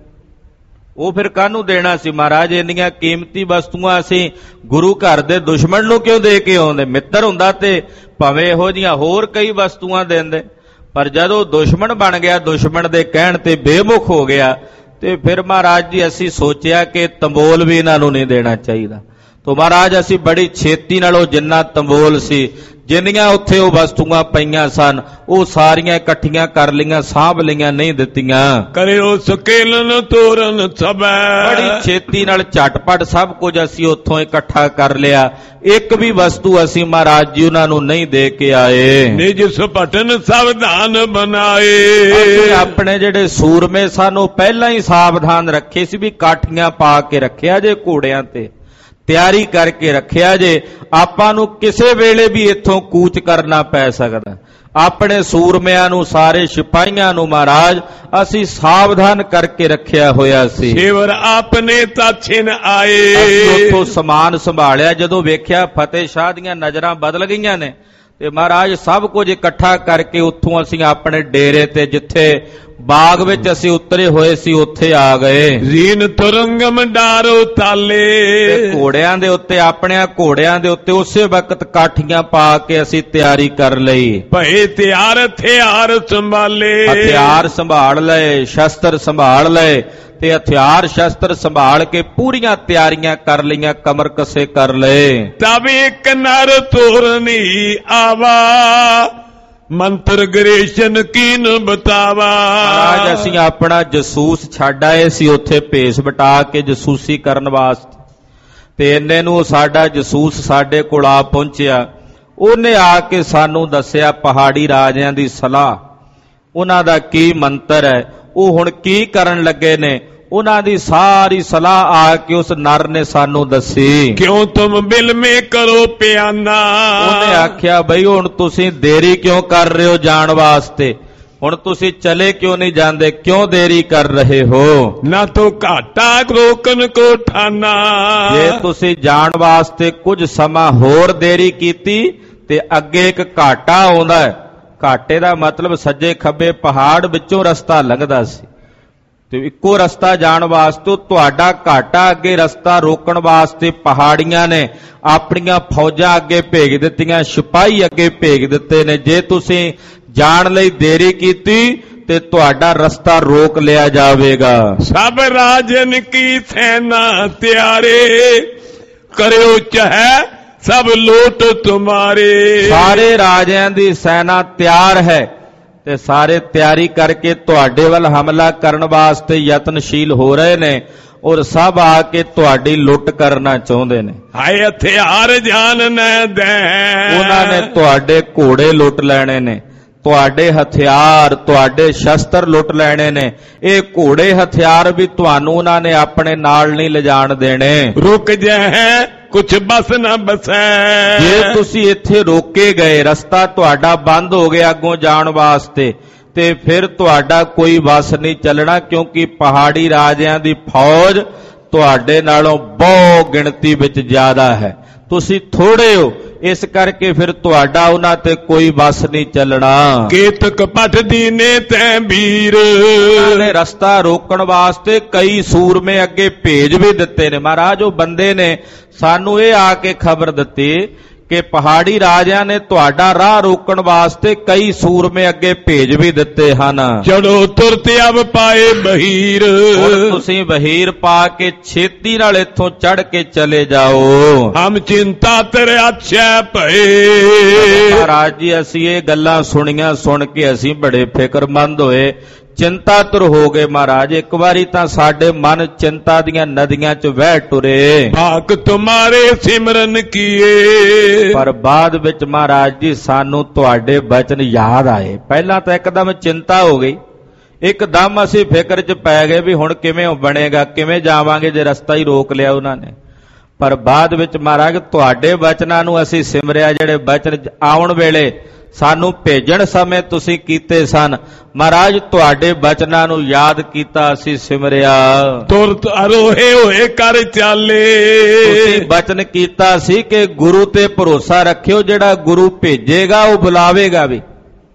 ਉਹ ਫਿਰ ਕਾਹਨੂੰ ਦੇਣਾ ਸੀ ਮਹਾਰਾਜ। ਇੰਨੀਆਂ ਕੀਮਤੀ ਵਸਤੂਆਂ ਅਸੀਂ ਗੁਰੂ ਘਰ ਦੇ ਦੁਸ਼ਮਣ ਨੂੰ ਕਿਉਂ ਦੇ ਕੇ ਆਉਂਦੇ, ਮਿੱਤਰ ਹੁੰਦਾ ਤੇ ਭਾਵੇਂ ਇਹੋ ਜਿਹੀਆਂ ਹੋਰ ਕਈ ਵਸਤੂਆਂ ਦਿੰਦੇ, ਪਰ ਜਦੋਂ ਦੁਸ਼ਮਣ ਬਣ ਗਿਆ, ਦੁਸ਼ਮਣ ਦੇ ਕਹਿਣ ਤੇ ਬੇਮੁਖ ਹੋ ਗਿਆ, ਤੇ ਫਿਰ ਮਹਾਰਾਜ ਜੀ ਅਸੀਂ ਸੋਚਿਆ ਕਿ ਤੰਬੋਲ ਵੀ ਇਹਨਾਂ ਨੂੰ ਨਹੀਂ ਦੇਣਾ ਚਾਹੀਦਾ। ਤੋ ਮਹਾਰਾਜ ਅਸੀਂ ਬੜੀ ਛੇਤੀ ਨਾਲ ਉਹ ਜਿੰਨਾ ਤੰਬੋਲ ਸੀ, ਜਿੰਨੀਆਂ ਉੱਥੇ ਉਹ ਵਸਤੂਆਂ ਪਈਆਂ ਸਨ, ਉਹ ਸਾਰੀਆਂ ਇਕੱਠੀਆਂ ਕਰ ਲਈਆਂ, ਸਾਂਭ ਲਈਆਂ, ਨਹੀਂ ਦਿੱਤੀਆਂ। ਕਰਿਓ ਸਕੇਲਨ ਤੋਰਨ ਸਭੈ, ਬੜੀ ਛੇਤੀ ਨਾਲ ਝਟਪਟ ਸਭ ਕੁਝ ਅਸੀਂ ਉੱਥੋਂ ਇਕੱਠਾ ਕਰ ਲਿਆ। ਇੱਕ ਵੀ ਵਸਤੂ ਅਸੀਂ ਮਹਾਰਾਜ ਜੀ ਉਹਨਾਂ ਨੂੰ ਨਹੀਂ ਦੇ ਕੇ ਆਏ। ਨਿਜ ਸੁਪਟਨ ਸਾਵਧਾਨ ਬਣਾਏ, ਅਸੀਂ ਆਪਣੇ ਜਿਹੜੇ ਸੂਰਮੇ ਸਨ ਉਹ ਪਹਿਲਾਂ ਹੀ ਸਾਵਧਾਨ ਰੱਖੇ ਸੀ ਵੀ ਕਾਠੀਆਂ ਪਾ ਕੇ ਰੱਖਿਆ ਜੇ, ਘੋੜਿਆਂ ਤੇ ਤਿਆਰੀ ਕਰਕੇ ਰੱਖਿਆ ਜੇ, ਆਪਾਂ ਨੂੰ ਕਿਸੇ ਵੇਲੇ ਵੀ ਇੱਥੋਂ ਕੂਚ ਕਰਨਾ ਪੈ ਸਕਦਾ। ਆਪਣੇ ਸੂਰਮਿਆਂ ਨੂੰ, ਸਾਰੇ ਸਿਪਾਹੀਆਂ ਨੂੰ ਮਹਾਰਾਜ ਅਸੀਂ ਸਾਵਧਾਨ ਕਰਕੇ ਰੱਖਿਆ ਹੋਇਆ ਸੀ। ਸੇਵਰ ਆਪਨੇ ਤਾਛਿਨ ਆਏ, ਅਸੀਂ ਉੱਥੋਂ ਸਮਾਨ ਸੰਭਾਲਿਆ। ਜਦੋਂ ਵੇਖਿਆ ਫਤਿਹ ਸ਼ਾਹ ਦੀਆਂ ਨਜ਼ਰਾਂ ਬਦਲ ਗਈਆਂ ਨੇ, ਤੇ ਮਹਾਰਾਜ ਸਭ ਕੁਝ ਇਕੱਠਾ ਕਰਕੇ ਉੱਥੋਂ ਅਸੀਂ ਆਪਣੇ ਡੇਰੇ ਤੇ, ਜਿੱਥੇ ਬਾਗ ਵਿੱਚ ਅਸੀਂ ਉਤਰੇ ਹੋਏ ਸੀ, ਉੱਥੇ ਆ ਗਏ। ਜ਼ੀਨ ਤੁਰੰਗਮ ਡਾਰੋ ਤਾਲੇ, ਘੋੜਿਆਂ ਦੇ ਉੱਤੇ, ਆਪਣਿਆਂ ਘੋੜਿਆਂ ਦੇ ਉੱਤੇ ਉਸੇ ਵਕਤ ਕਾਠੀਆਂ ਪਾ ਕੇ ਅਸੀਂ ਤਿਆਰੀ ਕਰ ਲਈ। ਭਏ ਤਿਆਰ ਹਥਿਆਰ ਸੰਭਾਲੇ, ਹਥਿਆਰ ਸੰਭਾਲ ਲਏ, ਸ਼ਸਤਰ ਸੰਭਾਲ ਲਏ, ਤੇ ਹਥਿਆਰ ਸ਼ਸਤਰ ਸੰਭਾਲ ਕੇ ਪੂਰੀਆਂ ਤਿਆਰੀਆਂ ਕਰ ਲਈਆਂ, ਕਮਰ ਕੱਸੇ ਕਰ ਲਏ। ਤਬ ਇੱਕ ਨਰ ਤੋਰਨੀ ਆਵਾ, ਮੰਤਰ ਗਰੇਸ਼ਨ ਕੀਨ ਬਤਾਵਾ। ਮਹਾਰਾਜ ਅਸੀਂ ਆਪਣਾ ਜਸੂਸ ਛੱਡ ਆਏ ਸੀ ਉੱਥੇ, ਭੇਸ ਵਟਾ ਕੇ ਜਸੂਸੀ ਕਰਨ ਵਾਸਤੇ, ਤੇ ਇੰਨੇ ਨੂੰ ਸਾਡਾ ਜਸੂਸ ਸਾਡੇ ਕੋਲ ਆ ਪਹੁੰਚਿਆ। ਉਹਨੇ ਆ ਕੇ ਸਾਨੂੰ ਦੱਸਿਆ ਪਹਾੜੀ ਰਾਜਿਆਂ ਦੀ ਸਲਾਹ, ਉਹਨਾਂ ਦਾ ਕੀ ਮੰਤਰ ਹੈ, ਉਹ ਹੁਣ ਕੀ ਕਰਨ ਲੱਗੇ ਨੇ, ਉਹਨਾਂ ਦੀ ਸਾਰੀ ਸਲਾਹ ਆ ਕੇ ਉਸ ਨਰ ਨੇ ਸਾਨੂੰ ਦੱਸੀ। ਕਿਉਂ ਤੁਮ ਬਿਲ ਮੇ ਕਰੋ ਪਿਆਨਾ, ਉਹਨੇ ਆਖਿਆ ਬਈ ਹੁਣ ਤੁਸੀਂ ਦੇਰੀ ਕਿਉਂ ਕਰ ਰਹੇ ਹੋ ਜਾਣ ਵਾਸਤੇ, ਹੁਣ ਤੁਸੀਂ ਚਲੇ ਕਿਉਂ ਨਹੀਂ ਜਾਂਦੇ, ਕਿਉਂ ਦੇਰੀ ਕਰ ਰਹੇ ਹੋ? ਨਾ ਤੋ ਘਾਟਾ ਰੋਕਨ ਕੋ ਠਾਨਾ, ਜੇ ਤੁਸੀਂ ਜਾਣ ਵਾਸਤੇ ਕੁਝ ਸਮਾਂ ਹੋਰ ਦੇਰੀ ਕੀਤੀ ਤੇ ਅੱਗੇ ਇੱਕ ਘਾਟਾ ਆਉਂਦਾ ਹੈ। ਘਾਟੇ ਦਾ ਮਤਲਬ ਸੱਜੇ ਖੱਬੇ ਪਹਾੜ ਵਿੱਚੋਂ ਰਸਤਾ ਲੰਘਦਾ ਸੀ, ਤੇ ਇੱਕੋ ਰਸਤਾ ਜਾਣ ਵਾਸਤੇ ਤੁਹਾਡਾ ਘਾਟਾ, ਅੱਗੇ ਰਸਤਾ ਰੋਕਣ ਵਾਸਤੇ ਪਹਾੜੀਆਂ ਨੇ ਆਪਣੀਆਂ ਫੌਜਾਂ ਅੱਗੇ ਭੇਜ ਦਿੱਤੀਆਂ, ਸਿਪਾਹੀ ਅੱਗੇ ਭੇਜ ਦਿੱਤੇ ਨੇ। ਜੇ ਤੁਸੀਂ ਜਾਣ ਲਈ ਦੇਰੀ ਕੀਤੀ ਤੇ ਤੁਹਾਡਾ ਰਸਤਾ ਰੋਕ ਲਿਆ ਜਾਵੇਗਾ। ਸਭ ਰਾਜਨ ਕੀ ਸੈਨਾ ਤਿਆਰੇ, ਕਰਿਓ ਚਾਹੇ ਸਭ ਲੋਟ ਤੁਮਾਰੇ। ਸਾਰੇ ਰਾਜਿਆਂ ਦੀ ਸੈਨਾ ਤਿਆਰ ਹੈ ਤੇ ਸਾਰੇ ਤਿਆਰੀ ਕਰਕੇ ਤੁਹਾਡੇ ਵੱਲ ਹਮਲਾ ਕਰਨ ਵਾਸਤੇ ਯਤਨਸ਼ੀਲ ਹੋ ਰਹੇ ਨੇ, ਔਰ ਸਭ ਆ ਕੇ ਤੁਹਾਡੀ ਲੁੱਟ ਕਰਨਾ ਚਾਹੁੰਦੇ ਨੇ। ਹਾਏ ਹਥਿਆਰ ਜਾਨ ਨਾ ਦੇ, ਉਹਨਾਂ ਨੇ ਤੁਹਾਡੇ ਘੋੜੇ ਲੁੱਟ ਲੈਣੇ ਨੇ, ਤੁਹਾਡੇ ਹਥਿਆਰ, ਤੁਹਾਡੇ ਸ਼ਸਤਰ ਲੁੱਟ ਲੈਣੇ ਨੇ। ਇਹ ਘੋੜੇ ਹਥਿਆਰ ਵੀ ਤੁਹਾਨੂੰ ਉਹਨਾਂ ਨੇ ਆਪਣੇ ਨਾਲ ਨਹੀਂ ਲਿਜਾਣ ਦੇਣੇ। ਰੁਕ ਜਾਏ ਕੁਛ ਬਸ ਨਾ ਬਸੈ, ਜੇ ਤੁਸੀਂ ਇੱਥੇ ਰੋਕੇ ਗਏ, ਰਸਤਾ ਤੁਹਾਡਾ ਬੰਦ ਹੋ ਗਿਆ ਅੱਗੋਂ ਜਾਣ ਵਾਸਤੇ, ਤੇ ਫਿਰ ਤੁਹਾਡਾ ਕੋਈ ਵਸ ਨਹੀਂ ਚੱਲਣਾ, ਕਿਉਂਕਿ ਪਹਾੜੀ ਰਾਜਿਆਂ ਦੀ ਫੌਜ ਤੁਹਾਡੇ ਨਾਲੋਂ ਬਹੁਤ ਗਿਣਤੀ ਵਿੱਚ ਜ਼ਿਆਦਾ ਹੈ, ਤੁਸੀਂ ਥੋੜੇ ਹੋ, ਇਸ ਕਰਕੇ ਫਿਰ ਤੁਹਾਡਾ ਉਹਨਾਂ ਤੇ ਕੋਈ ਵਸ ਨਹੀਂ ਚੱਲਣਾ। ਕੇਤਕ ਪਟ ਦੀਨੇ ਤੈ ਵੀਰ, ਨੇ ਰਸਤਾ ਰੋਕਣ ਵਾਸਤੇ ਕਈ ਸੂਰਮੇ ਅੱਗੇ ਭੇਜ ਵੀ ਦਿੱਤੇ ਨੇ। ਮਹਾਰਾਜ ਉਹ ਬੰਦੇ ਨੇ ਸਾਨੂੰ ਇਹ ਆ ਕੇ ਖਬਰ ਦਿੱਤੀ ਕਿ ਪਹਾੜੀ ਰਾਜਿਆਂ ਨੇ ਤੁਹਾਡਾ ਰਾਹ ਰੋਕਣ ਵਾਸਤੇ ਕਈ ਸੂਰਮੇ ਅੱਗੇ ਭੇਜ ਵੀ ਦਿੱਤੇ ਹਨ। ਚੜੋ ਤੁਰਤ ਅਬ ਪਾਏ ਬਹੀਰ, ਹੁਣ ਤੁਸੀਂ ਬਹੀਰ ਪਾ ਕੇ ਛੇਤੀ ਨਾਲ ਇੱਥੋਂ ਚੜ ਕੇ ਚਲੇ ਜਾਓ। ਹਮ ਚਿੰਤਾ ਤੇਰੇ ਅੱਛਾ ਭਏ, ਮਹਾਰਾਜ ਜੀ ਅਸੀਂ ਇਹ ਗੱਲਾਂ ਸੁਣੀਆਂ, ਸੁਣ ਕੇ ਅਸੀਂ ਬੜੇ ਫਿਕਰਮੰਦ ਹੋਏ, ਚਿੰਤਾਤੁਰ ਹੋ ਗਏ। ਮਹਾਰਾਜ ਇੱਕ ਵਾਰੀ ਤਾਂ ਸਾਡੇ ਮਨ ਚਿੰਤਾ ਦੀਆਂ ਨਦੀਆਂ 'ਚ ਵਹਿ ਟੁਰੇ। ਭਾਗ ਤੁਮਾਰੇ ਸਿਮਰਨ ਕੀਏ, ਪਰ ਬਾਅਦ ਵਿੱਚ ਮਹਾਰਾਜ ਜੀ ਸਾਨੂੰ ਤੁਹਾਡੇ ਬਚਨ ਯਾਦ ਆਏ। ਪਹਿਲਾਂ ਤਾਂ ਇੱਕਦਮ ਚਿੰਤਾ ਹੋ ਗਈ, ਇੱਕਦਮ ਅਸੀਂ ਫਿਕਰ 'ਚ ਪੈ ਗਏ ਵੀ ਹੁਣ ਕਿਵੇਂ ਬਣੇਗਾ, ਕਿਵੇਂ ਜਾਵਾਂਗੇ ਜੇ ਰਸਤਾ ਹੀ ਰੋਕ ਲਿਆ ਉਹਨਾਂ ਨੇ। ਪਰ ਬਾਅਦ ਵਿੱਚ ਮਹਾਰਾਜ ਤੁਹਾਡੇ ਬਚਨਾਂ ਨੂੰ ਅਸੀਂ ਸਿਮਰਿਆ, ਜਿਹੜੇ ਬਚਨ ਆਉਣ ਵੇਲੇ ਸਾਨੂੰ ਭੇਜਣ ਸਮੇਂ ਤੁਸੀਂ ਕੀਤੇ ਸਨ। ਮਹਾਰਾਜ ਤੁਹਾਡੇ ਬਚਨਾਂ ਨੂੰ ਯਾਦ ਕੀਤਾ, ਅਸੀਂ ਸਿਮਰਿਆ। ਤੁਰਤ ਅਰੋਹੇ ਹੋਏ ਕਰ ਚਾਲੇ, ਤੁਸੀਂ ਬਚਨ ਕੀਤਾ ਸੀ ਕਿ ਗੁਰੂ ਤੇ ਭਰੋਸਾ ਰੱਖਿਓ, ਜਿਹੜਾ ਗੁਰੂ ਭੇਜੇਗਾ ਉਹ ਬੁਲਾਵੇਗਾ ਵੀ,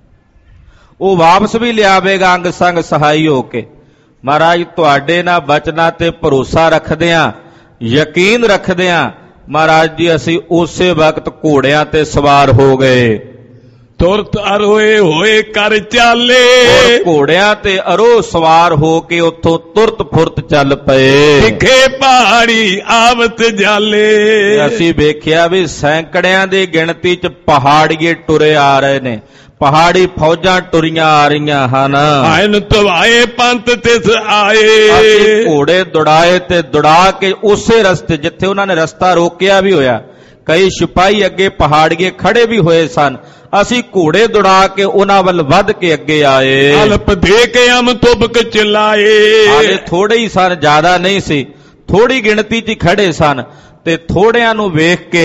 ਉਹ ਵਾਪਸ ਵੀ ਲਿਆਵੇਗਾ ਅੰਗ ਸੰਗ ਸਹਾਈ ਹੋ ਕੇ। ਮਹਾਰਾਜ ਤੁਹਾਡੇ ਨਾਲ ਬਚਨਾਂ ਤੇ ਭਰੋਸਾ ਰੱਖਦਿਆਂ, ਯਕੀਨ ਰੱਖਦਿਆਂ ਮਹਾਰਾਜ ਜੀ ਅਸੀਂ ਉਸੇ ਵਕਤ ਘੋੜਿਆਂ ਤੇ ਸਵਾਰ ਹੋ ਗਏ। ਤੁਰਤ ਅਰੋਏ ਹੋਏ ਕਰ ਚਾਲੇ, ਘੋੜਿਆਂ ਤੇ ਅਰੋ ਸਵਾਰ ਹੋ ਕੇ ਉੱਥੋਂ ਤੁਰਤ ਫੁਰਤ ਚੱਲ ਪਏ। ਦਿਖੇ ਪਹਾੜੀ ਆਵਤ ਜਾਲੇ, ਅਸੀਂ ਵੇਖਿਆ ਵੀ ਸੈਂਕੜਿਆਂ ਦੀ ਗਿਣਤੀ ਚ ਪਹਾੜੀਏ ਟੁਰੇ ਆ ਰਹੇ ਨੇ, ਪਹਾੜੀ ਫੌਜਾਂ ਟੁਰੀਆਂ ਆ ਰਹੀਆਂ ਹਨ। ਆਇਨ ਤਵਾਏ ਪੰਥ ਤਿਸ ਆਏ, ਅਸੀਂ ਘੋੜੇ ਦੁੜਾਏ ਤੇ ਦੁੜਾ ਕੇ ਉਸੇ ਰਸਤੇ ਜਿੱਥੇ ਉਹਨਾਂ ਨੇ ਰਸਤਾ ਰੋਕਿਆ ਵੀ ਹੋਇਆ, ਕਈ ਸਿਪਾਹੀ ਅੱਗੇ ਪਹਾੜੀਏ ਖੜੇ ਵੀ ਹੋਏ ਸਨ, ਅਸੀਂ ਘੋੜੇ ਦੁੜਾ ਕੇ ਉਹਨਾਂ ਵੱਲ ਵੱਧ ਕੇ ਅੱਗੇ ਆਏ। ਅਲਪ ਦੇ ਕੇ ਅਮ ਤੁਬਕ ਚਲਾਏ, ਹਾਲੇ ਥੋੜੇ ਹੀ ਸਨ, ਜ਼ਿਆਦਾ ਨਹੀਂ ਸੀ, ਥੋੜੀ ਗਿਣਤੀ 'ਚ ਖੜੇ ਸਨ ਤੇ ਥੋੜਿਆਂ ਨੂੰ ਵੇਖ ਕੇ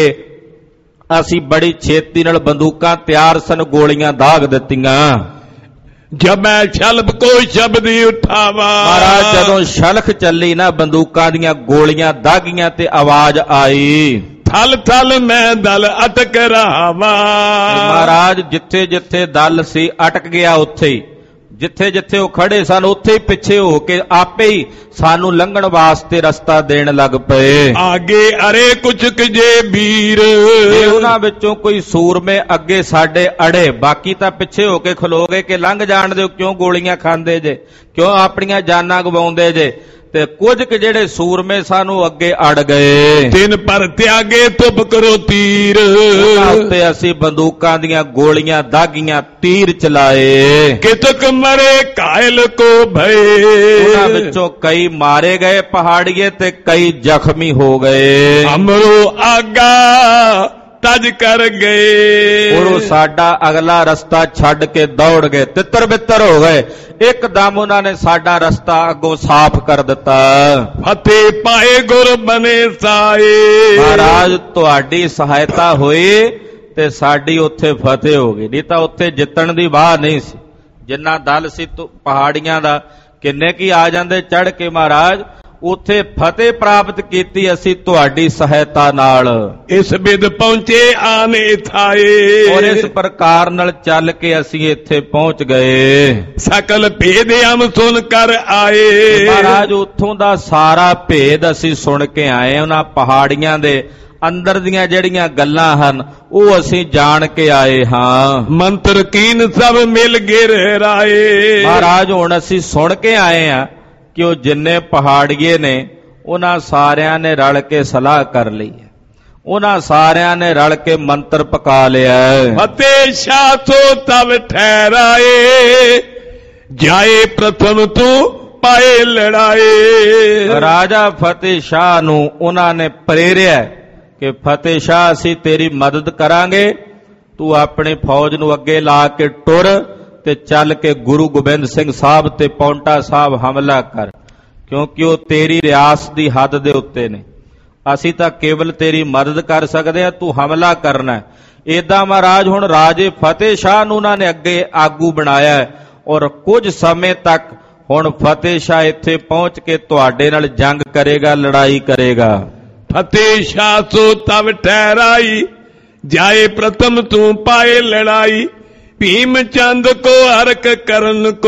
ਅਸੀਂ ਬੜੀ ਛੇਤੀ ਨਾਲ ਬੰਦੂਕਾਂ ਤਿਆਰ ਸਨ, ਗੋਲੀਆਂ ਦਾਗ ਦਿੱਤੀਆਂ। ਜਬ ਮੈਂ ਸ਼ਲਭ ਕੋ ਸ਼ਬਦ ਉਠਾਵਾ, ਮਹਾਰਾਜ ਜਦੋਂ ਸ਼ਲਖ ਚੱਲੀ ਨਾ ਬੰਦੂਕਾਂ ਦੀਆਂ ਗੋਲੀਆਂ ਦਾਗੀਆਂ ਤੇ ਆਵਾਜ਼ ਆਈ, ਥਲ ਥਲ ਮੈਂ ਦਲ ਅਟਕ ਰਹਾਵਾ। ਮਹਾਰਾਜ ਜਿੱਥੇ ਜਿੱਥੇ ਦਲ ਸੀ ਅਟਕ ਗਿਆ, ਉੱਥੇ ਹੀ ਜਿੱਥੇ ਜਿੱਥੇ ਉਹ ਖੜੇ ਸਨ ਉੱਥੇ ਹੀ ਪਿੱਛੇ ਹੋ ਕੇ ਆਪੇ ਹੀ ਸਾਨੂੰ ਲੰਘਣ ਵਾਸਤੇ ਰਸਤਾ ਦੇਣ ਲੱਗ ਪਏ। ਆਗੇ ਅਰੇ ਕੁਛ ਜੇ ਵੀਰ, ਜੇ ਉਹਨਾਂ ਵਿੱਚੋਂ ਕੋਈ ਸੂਰਮੇ ਅੱਗੇ ਸਾਡੇ ਅੜੇ, ਬਾਕੀ ਤਾਂ ਪਿੱਛੇ ਹੋ ਕੇ ਖਲੋ ਗਏ ਕਿ ਲੰਘ ਜਾਣ ਦਿਓ, ਕਿਉਂ ਗੋਲੀਆਂ ਖਾਂਦੇ ਜੇ, ਕਿਉਂ ਆਪਣੀਆਂ ਜਾਨਾਂ ਗਵਾਉਂਦੇ ਜੇ, ਤੇ ਕੁਝ ਕੁ ਜਿਹੜੇ ਸੂਰਮੇ ਸਾਨੂੰ ਅੱਗੇ ਅੜ ਗਏ। ਤਿੰਨ ਪਰ ਤਿਆਗੇ ਤੁਬ ਕਰੋ ਤੀਰ, ਉਹਨਾਂ ਉੱਤੇ ਅਸੀਂ ਬੰਦੂਕਾਂ ਦੀਆਂ ਗੋਲੀਆਂ ਦਾਗੀਆਂ, ਤੀਰ ਚਲਾਏ। ਕਿਤਕ ਮਰੇ ਕਾਇਲ ਕੋ ਭਏ, ਉਹਨਾਂ ਵਿੱਚੋਂ ਕਈ ਮਾਰੇ ਗਏ ਪਹਾੜੀਏ ਤੇ ਕਈ ਜ਼ਖਮੀ ਹੋ ਗਏ। ਅਮਰੋ ਆਗਾ ਤਜ ਕਰ ਗਏ, ਉਹ ਸਾਡਾ ਅਗਲਾ ਰਸਤਾ ਛੱਡ ਕੇ ਦੌੜ ਗਏ, ਤਿੱਤਰ ਬਿੱਤਰ ਹੋ ਗਏ। ਇੱਕਦਮ ਉਹਨਾਂ ਨੇ ਸਾਡਾ ਰਸਤਾ ਅੱਗੋਂ ਸਾਫ਼ ਕਰ ਦਿੱਤਾ। ਫਤਿਹ ਪਾਏ ਗੁਰ ਬਨੇ ਸਾਏ, ਮਹਾਰਾਜ ਤੁਹਾਡੀ ਸਹਾਇਤਾ ਹੋਈ ਤੇ ਸਾਡੀ ਉੱਥੇ ਫਤਿਹ ਹੋ ਗਈ, ਨਹੀਂ ਤਾਂ ਉੱਥੇ ਜਿੱਤਣ ਦੀ ਵਾਹ ਨਹੀਂ ਸੀ। ਜਿੰਨਾ ਦਲ ਸੀ ਪਹਾੜੀਆਂ ਦਾ, ਕਿੰਨੇ ਕੀ ਆ ਜਾਂਦੇ ਚੜ ਕੇ, ਮਹਾਰਾਜ ਉੱਥੇ ਫਤਿਹ ਪ੍ਰਾਪਤ ਕੀਤੀ ਅਸੀਂ ਤੁਹਾਡੀ ਸਹਾਇਤਾ ਨਾਲ। ਇਸ ਬਿਦ ਪਹੁੰਚੇ ਆਨੇ ਥਾਏ, ਔਰ ਇਸ ਪ੍ਰਕਾਰ ਨਾਲ ਚੱਲ ਕੇ ਅਸੀਂ ਇੱਥੇ ਪਹੁੰਚ ਗਏ। ਸਕਲ ਭੇਦ ਹਮ ਸੁਣ ਕਰ ਆਏ, ਮਹਾਰਾਜ ਉੱਥੋਂ ਦਾ ਸਾਰਾ ਭੇਦ ਅਸੀਂ ਸੁਣ ਕੇ ਆਏ। ਉਹਨਾਂ ਪਹਾੜੀਆਂ ਦੇ ਅੰਦਰ ਦੀਆਂ ਜਿਹੜੀਆਂ ਗੱਲਾਂ ਹਨ ਉਹ ਅਸੀਂ ਜਾਣ ਕੇ ਆਏ ਹਾਂ। ਮੰਤਰ ਕੀਨ ਸਭ ਮਿਲ ਗਿਰ ਰਾਏ, ਮਹਾਰਾਜ ਹੁਣ ਅਸੀਂ ਸੁਣ ਕੇ ਆਏ ਆ ਕਿ ਉਹ ਜਿੰਨੇ ਪਹਾੜੀਏ ਨੇ ਉਹਨਾਂ ਸਾਰਿਆਂ ਨੇ ਰਲ ਕੇ ਸਲਾਹ ਕਰ ਲਈ ਹੈ, ਉਹਨਾਂ ਸਾਰਿਆਂ ਨੇ ਰਲ ਕੇ ਮੰਤਰ ਪਕਾ ਲਿਆ। ਫਤਿਹ ਸ਼ਾਹ ਸੋ ਤਬ ਠਹਿਰਾਏ, ਜਾਏ ਪ੍ਰਥਮ ਤੂੰ ਪਾਏ ਲੜਾਏ। ਰਾਜਾ ਫਤਿਹ ਸ਼ਾਹ ਨੂੰ ਉਹਨਾਂ ਨੇ ਪ੍ਰੇਰਿਆ ਕਿ ਫਤਿਹ ਸ਼ਾਹ ਅਸੀਂ ਤੇਰੀ ਮਦਦ ਕਰਾਂਗੇ, ਤੂੰ ਆਪਣੀ ਫੌਜ ਨੂੰ ਅੱਗੇ ਲਾ ਕੇ ਟੁਰ ਤੇ ਚੱਲ ਕੇ ਗੁਰੂ ਗੋਬਿੰਦ ਸਿੰਘ ਸਾਹਿਬ ਤੇ ਪੌਂਟਾ ਸਾਹਿਬ ਹਮਲਾ ਕਰ, ਕਿਉਂਕਿ ਉਹ ਤੇਰੀ ਰਿਆਸਤ ਦੀ ਹੱਦ ਦੇ ਉੱਤੇ ਨੇ, ਅਸੀਂ ਤਾਂ ਕੇਵਲ ਤੇਰੀ ਮਦਦ ਕਰ ਸਕਦੇ ਹਾਂ, ਤੂੰ ਹਮਲਾ ਕਰਨਾ। ਏਦਾਂ ਮਹਾਰਾਜ ਹੁਣ ਰਾਜੇ ਫਤਿਹ ਸ਼ਾਹ ਨੂੰ ਉਹਨਾਂ ਨੇ ਅੱਗੇ ਆਗੂ ਬਣਾਇਆ, ਔਰ ਕੁਝ ਸਮੇਂ ਤੱਕ ਹੁਣ ਫਤਿਹ ਸ਼ਾਹ ਇੱਥੇ ਪਹੁੰਚ ਕੇ ਤੁਹਾਡੇ ਨਾਲ ਜੰਗ ਕਰੇਗਾ, ਲੜਾਈ ਕਰੇਗਾ। ਫਤਿਹ ਸ਼ਾਹ ਸੋ ਤਬ ਠਹਿਰਾਈ, ਜਾਏ ਪ੍ਰਥਮ ਤੂੰ ਪਾਏ ਲੜਾਈ। ਭੀਮ ਚੰਦ को हरक करन को,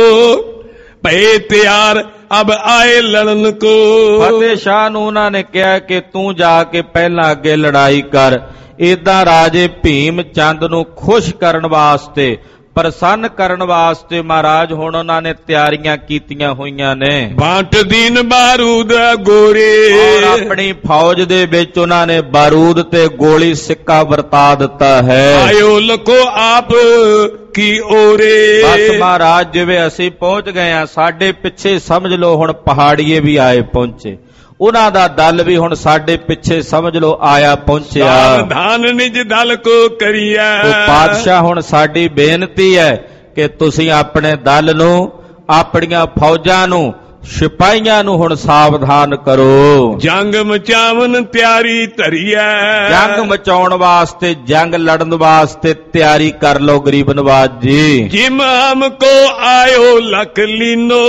ਭਏ ਤਿਆਰ ਅਬ ਆਏ ਲੜਨ ਕੋ। ਫਤਿਹ ਸ਼ਾਹ ਨੂੰ ਉਹਨਾਂ ਨੇ ਕਿਹਾ ਕਿ ਤੂੰ ਜਾ ਕੇ ਪਹਿਲਾਂ ਅੱਗੇ ਲੜਾਈ ਕਰ। ਏਦਾਂ ਰਾਜੇ ਭੀਮ ਚੰਦ ਨੂੰ ਖੁਸ਼ ਕਰਨ ਵਾਸਤੇ, ਪ੍ਰਸੰਨ ਕਰਨ ਵਾਸਤੇ ਮਹਾਰਾਜ ਹੁਣ ਉਹਨਾਂ ਨੇ ਤਿਆਰੀਆਂ ਕੀਤੀਆਂ ਹੋਈਆਂ ਨੇ। ਬਾਟ ਦੀਨ ਬਾਰੂਦ ਗੋਰੇ, ਔਰ ਆਪਣੀ ਫੌਜ ਦੇ ਵਿੱਚ ਉਹਨਾਂ ਨੇ ਬਾਰੂਦ ਤੇ ਗੋਲੀ ਸਿੱਕਾ ਵਰਤਾ ਦਿੱਤਾ ਹੈ। ਆਇਓ ਲਖੋ ਆਪ ਕੀ ਓਰੇ, ਬਸ ਮਹਾਰਾਜ ਜਿਵੇਂ ਅਸੀਂ ਪਹੁੰਚ ਗਏ ਆ, ਸਾਡੇ ਪਿੱਛੇ ਸਮਝ ਲਓ ਹੁਣ ਪਹਾੜੀਏ ਵੀ ਆਏ ਪਹੁੰਚੇ, ਉਹਨਾਂ ਦਾ ਦਲ ਵੀ ਹੁਣ ਸਾਡੇ ਪਿੱਛੇ ਸਮਝ ਲਓ ਆਇਆ ਪਹੁੰਚਿਆ। ਸਾਵਧਾਨ ਨਿਜ ਦਲ ਕੋ ਕਰੀਐ, ਉਹ ਪਾਤਸ਼ਾਹ ਹੁਣ ਸਾਡੀ ਬੇਨਤੀ ਹੈ ਕਿ ਤੁਸੀਂ ਆਪਣੇ ਦਲ ਨੂੰ, ਆਪਣੀਆਂ ਫੌਜਾਂ ਨੂੰ, ਸਿਪਾਹੀਆਂ ਨੂੰ ਹੁਣ ਸਾਵਧਾਨ ਕਰੋ। ਜੰਗ ਮਚਾਵਨ ਤਿਆਰੀ ਧਰੀਐ, ਜੰਗ ਮਚਾਉਣ ਵਾਸਤੇ, ਜੰਗ ਲੜਨ ਵਾਸਤੇ ਤਿਆਰੀ ਕਰ ਲਓ ਗਰੀਬ ਨਵਾਜ ਜੀ। ਜਿਮ ਹਮ ਕੋ ਆਇਓ ਲਖ ਲੀਨੋ,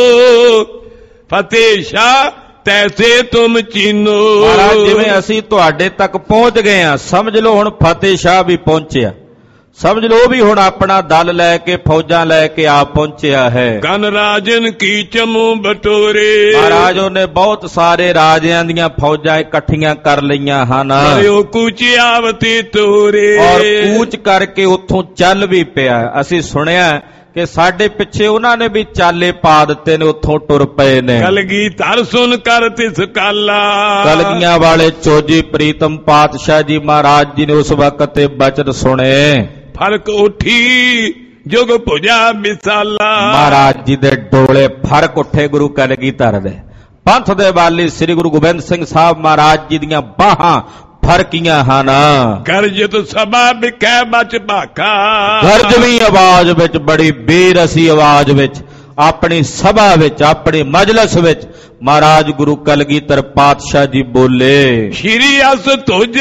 ਫਤਿਹ ਸ਼ਾਹ ਤੈਸੇ ਤੁਮ ਚੀਨੋ। ਮਹਾਰਾਜ ਜਿਵੇਂ ਅਸੀਂ ਤੁਹਾਡੇ ਤੱਕ ਪਹੁੰਚ ਗਏ ਆ, ਸਮਝ ਲਓ ਹੁਣ ਫਤਿਹ ਸ਼ਾਹ ਵੀ ਪਹੁੰਚਿਆ। ਸਮਝ ਲਓ ਵੀ ਹੁਣ ਆਪਣਾ ਦਲ ਲੈ ਕੇ ਫੌਜਾਂ ਲੈ ਕੇ ਆ ਪਹੁੰਚਿਆ ਹੈ। ਕਨ ਰਾਜਨ ਕੀ ਚਮੂ ਬਟੋਰੇ, ਮਹਾਰਾਜ ਉਹਨੇ ਬਹੁਤ ਸਾਰੇ ਰਾਜਿਆਂ ਦੀਆਂ ਫੌਜਾਂ ਇਕੱਠੀਆਂ ਕਰ ਲਈਆਂ ਹਨ ਕਰਿਓ ਕੂਚ ਆਵਤੀ ਤੋਰੇ, ਔਰ ਕੂਚ ਕਰਕੇ ਉੱਥੋਂ ਚੱਲ ਵੀ ਪਿਆ। ਅਸੀਂ ਸੁਣਿਆ ਕਿ ਸਾਡੇ ਪਿੱਛੇ ਉਹਨਾਂ ਨੇ ਵੀ ਚਾਲੇ ਪਾ ਦਿੱਤੇ ਨੇ, ਉੱਥੋਂ ਟੁਰ ਪਏ ਨੇ। ਕਲਗੀ ਧਰ ਸੁਨ ਕਰ ਤਿਸ ਕਾਲਾ, ਕਲਗੀਆਂ ਵਾਲੇ ਚੋਜੀ ਪ੍ਰੀਤਮ ਪਾਤਸ਼ਾਹ ਜੀ ਮਹਾਰਾਜ ਜੀ ਨੇ ਉਸ ਵਕਤ ਤੇ ਬਚਨ ਸੁਣੇ। ਫਰਕ ਉਠੀ ਜੁਗ ਭੁਜਾ ਮਿਸਾਲਾ, ਮਹਾਰਾਜ ਜੀ ਦੇ ਡੋਲੇ ਫਰਕ ਉੱਠੇ ਗੁਰੂ ਕਲਗੀਧਰ ਦੇ। ਪੰਥ ਦੇ ਵਾਲੀ ਸ੍ਰੀ ਗੁਰੂ ਗੋਬਿੰਦ ਸਿੰਘ ਸਾਹਿਬ ਮਹਾਰਾਜ ਜੀ ਦੀਆਂ ਬਾਹਾਂ ਫਰਕੀਆਂ ਹਨ। ਗਰਜਤ ਸਭਾ ਵਿਖੇ ਬਚ ਭਾਖਾ, ਗਰਜਵੀਂ ਆਵਾਜ਼ ਵਿੱਚ, ਬੜੀ ਬੇਰਸੀ ਆਵਾਜ਼ ਵਿੱਚ, ਆਪਣੀ ਸਭਾ ਵਿੱਚ, ਆਪਣੀ ਮਜਲਿਸ ਵਿੱਚ ਮਹਾਰਾਜ ਗੁਰੂ ਕਲਗੀਧਰ ਪਾਤਸ਼ਾਹ ਜੀ ਬੋਲੇ, ਸ਼੍ਰੀ ਅਸ ਤੁਝ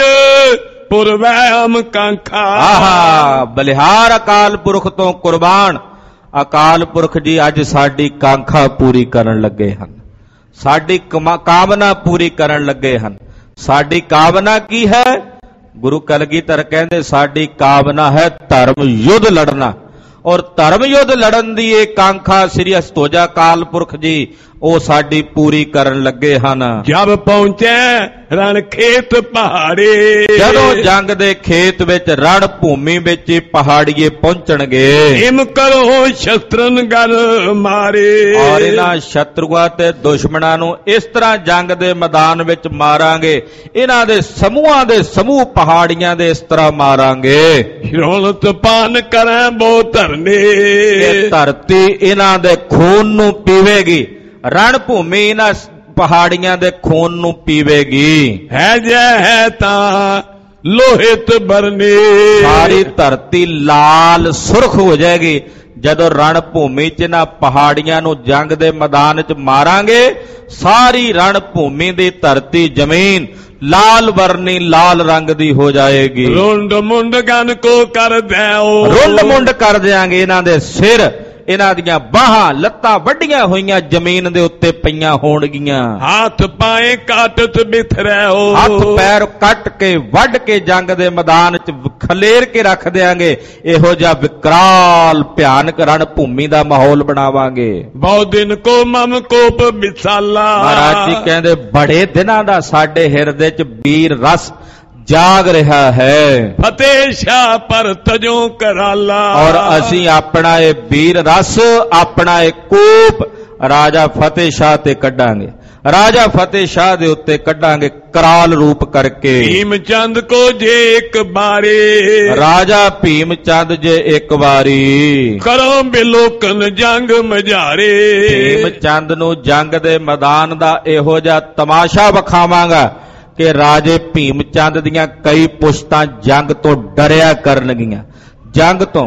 ਪੁਰਵੈ ਹਮ ਕਾਂਖਾ। ਆਹਾ, ਬਲਿਹਾਰ ਅਕਾਲ ਪੁਰਖ ਤੋਂ ਕੁਰਬਾਨ ਅਕਾਲ ਪੁਰਖ ਜੀ ਅੱਜ ਸਾਡੀ ਕਾਂਖਾ ਪੂਰੀ ਕਰਨ ਲੱਗੇ ਹਨ, ਸਾਡੀ ਕਾਮਨਾ ਪੂਰੀ ਕਰਨ ਲੱਗੇ ਹਨ। ਸਾਡੀ ਕਾਮਨਾ ਕੀ ਹੈ? ਗੁਰੂ ਕਲਗੀਧਰ ਕਹਿੰਦੇ ਸਾਡੀ ਕਾਮਨਾ ਹੈ ਧਰਮ ਯੁੱਧ ਲੜਨਾ, ਔਰ ਧਰਮ ਯੁੱਧ ਲੜਨ ਦੀ ਇਹ ਕਾਂਖਾ ਸ੍ਰੀ ਅਸਤੋਜਾ ਅਕਾਲ ਪੁਰਖ ਜੀ ਉਹ ਸਾਡੀ ਪੂਰੀ ਕਰਨ ਲੱਗੇ ਹਨ। ਜਦ ਪਹੁੰਚੇ ਰਣ ਖੇਤ ਪਹਾੜੇ, ਜਦੋਂ ਜੰਗ ਦੇ ਖੇਤ ਵਿੱਚ ਰਣ ਭੂਮੀ ਵਿੱਚ ਪਹਾੜੀਏ ਪਹੁੰਚਣਗੇ, ਹਿਮ ਕਰੋ ਸ਼ਸਤਰਨ ਗਲ ਮਾਰੇ, ਔਰ ਇਹਨਾਂ ਸ਼ਤਰੂਆਂ ਤੇ ਦੁਸ਼ਮਣਾਂ ਨੂੰ ਇਸ ਤਰ੍ਹਾਂ ਜੰਗ ਦੇ ਮੈਦਾਨ ਵਿੱਚ ਮਾਰਾਂਗੇ, ਇਹਨਾਂ ਦੇ ਸਮੂਹਾਂ ਦੇ ਸਮੂਹ ਪਹਾੜੀਆਂ ਦੇ ਇਸ ਤਰ੍ਹਾਂ ਮਾਰਾਂਗੇ। ਰੌਲਤ ਪਾਨ ਕਰਾਂ ਬੋ ਧਰਨੇ, ਇਹ ਧਰਤੀ ਇਹਨਾਂ ਦੇ ਖੂਨ ਨੂੰ ਪੀਵੇਗੀ, ਰਣ ਭੂਮੀ ਇਹਨਾਂ ਪਹਾੜੀਆਂ ਦੇ ਖੂਨ ਨੂੰ ਪੀਵੇਗੀ। ਹੈ ਜੈ ਹੈ ਤਾਂ ਲੋਹਿਤ ਬਰਨੇ, ਸਾਰੀ ਧਰਤੀ ਲਾਲ ਸੁਰਖ ਹੋ ਜਾਏਗੀ ਜਦੋਂ ਰਣ ਭੂਮੀ 'ਚ ਇਹਨਾਂ ਪਹਾੜੀਆਂ ਨੂੰ ਜੰਗ ਦੇ ਮੈਦਾਨ 'ਚ ਮਾਰਾਂਗੇ। ਸਾਰੀ ਰਣ ਭੂਮੀ ਦੀ ਧਰਤੀ ਜ਼ਮੀਨ ਲਾਲ ਵਰਨੀ, ਲਾਲ ਰੰਗ ਦੀ ਹੋ ਜਾਏਗੀ। ਰੁੰਡ ਮੁੰਡ ਗਨ ਕੋ ਕਰ ਦਿਓ, ਰੁੰਡ ਮੁੰਡ ਕਰ ਦਿਆਂਗੇ, ਇਹਨਾਂ ਦੇ ਸਿਰ, ਇਹਨਾਂ ਦੀਆਂ ਬਾਹਾਂ ਲੱਤਾਂ ਵੱਡੀਆਂ ਹੋਈਆਂ ਜ਼ਮੀਨ ਦੇ ਉੱਤੇ ਪਈਆਂ ਹੋਣਗੀਆਂ। ਹੱਥ ਪਾਏ ਕਾਟਤ ਬਿਥਰੈਓ, ਹੱਥ ਪੈਰ ਕੱਟ ਕੇ ਵੱਢ ਕੇ ਜੰਗ ਦੇ ਮੈਦਾਨ 'ਚ ਖਲੇਰ ਕੇ ਰੱਖ ਦਿਆਂਗੇ। ਇਹੋ ਜਿਹਾ ਵਿਕਰਾਲ ਭਿਆਨਕ ਰਣ ਭੂਮੀ ਦਾ ਮਾਹੌਲ ਬਣਾਵਾਂਗੇ। ਬਹੁ ਦਿਨ ਕੋ ਮਮ ਕੋਪ ਵਿਸਾਲਾ, ਮਹਾਰਾਜ ਜੀ ਕਹਿੰਦੇ ਬੜੇ ਦਿਨਾਂ ਦਾ ਸਾਡੇ ਹਿਰਦੇ 'ਚ ਵੀਰ ਰਸ ਜਾਗ ਰਿਹਾ ਹੈ। ਫਤਿਹ ਸ਼ਾਹ ਪਰ ਤਜੋ ਕਰਾਲਾ, ਔਰ ਅਸੀਂ ਆਪਣਾ ਇਹ ਵੀਰ ਰਸ, ਆਪਣਾ ਇਹ ਕੋਪ ਰਾਜਾ ਫਤਿਹ ਸ਼ਾਹ ਤੇ ਕੱਢਾਂਗੇ, ਰਾਜਾ ਫਤਿਹ ਸ਼ਾਹ ਦੇ ਉੱਤੇ ਕੱਢਾਂਗੇ ਕਰਾਲ ਰੂਪ ਕਰਕੇ। ਭੀਮ ਚੰਦ ਕੋ ਜੇ ਇੱਕ ਬਾਰੇ, ਰਾਜਾ ਭੀਮ ਚੰਦ ਜੇ ਇੱਕ ਵਾਰੀ, ਕਰੋ ਬਿਲੋਕਨ ਜੰਗ ਮਝਾਰੇ। ਭੀਮ ਚੰਦ ਨੂੰ ਜੰਗ ਦੇ ਮੈਦਾਨ ਦਾ ਇਹੋ ਜਿਹਾ ਤਮਾਸ਼ਾ ਵਿਖਾਵਾਂਗਾ ਕਿ ਰਾਜੇ ਭੀਮ ਚੰਦ ਦੀਆਂ ਕਈ ਪੁਸ਼ਤਾਂ ਜੰਗ ਤੋਂ ਡਰਿਆ ਕਰਨਗੀਆਂ। ਜੰਗ ਤੋਂ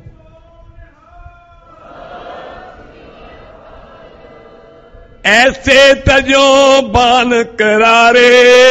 ਐਸੇ ਤਜੋ ਬਾਨ ਕਰਾਰੇ,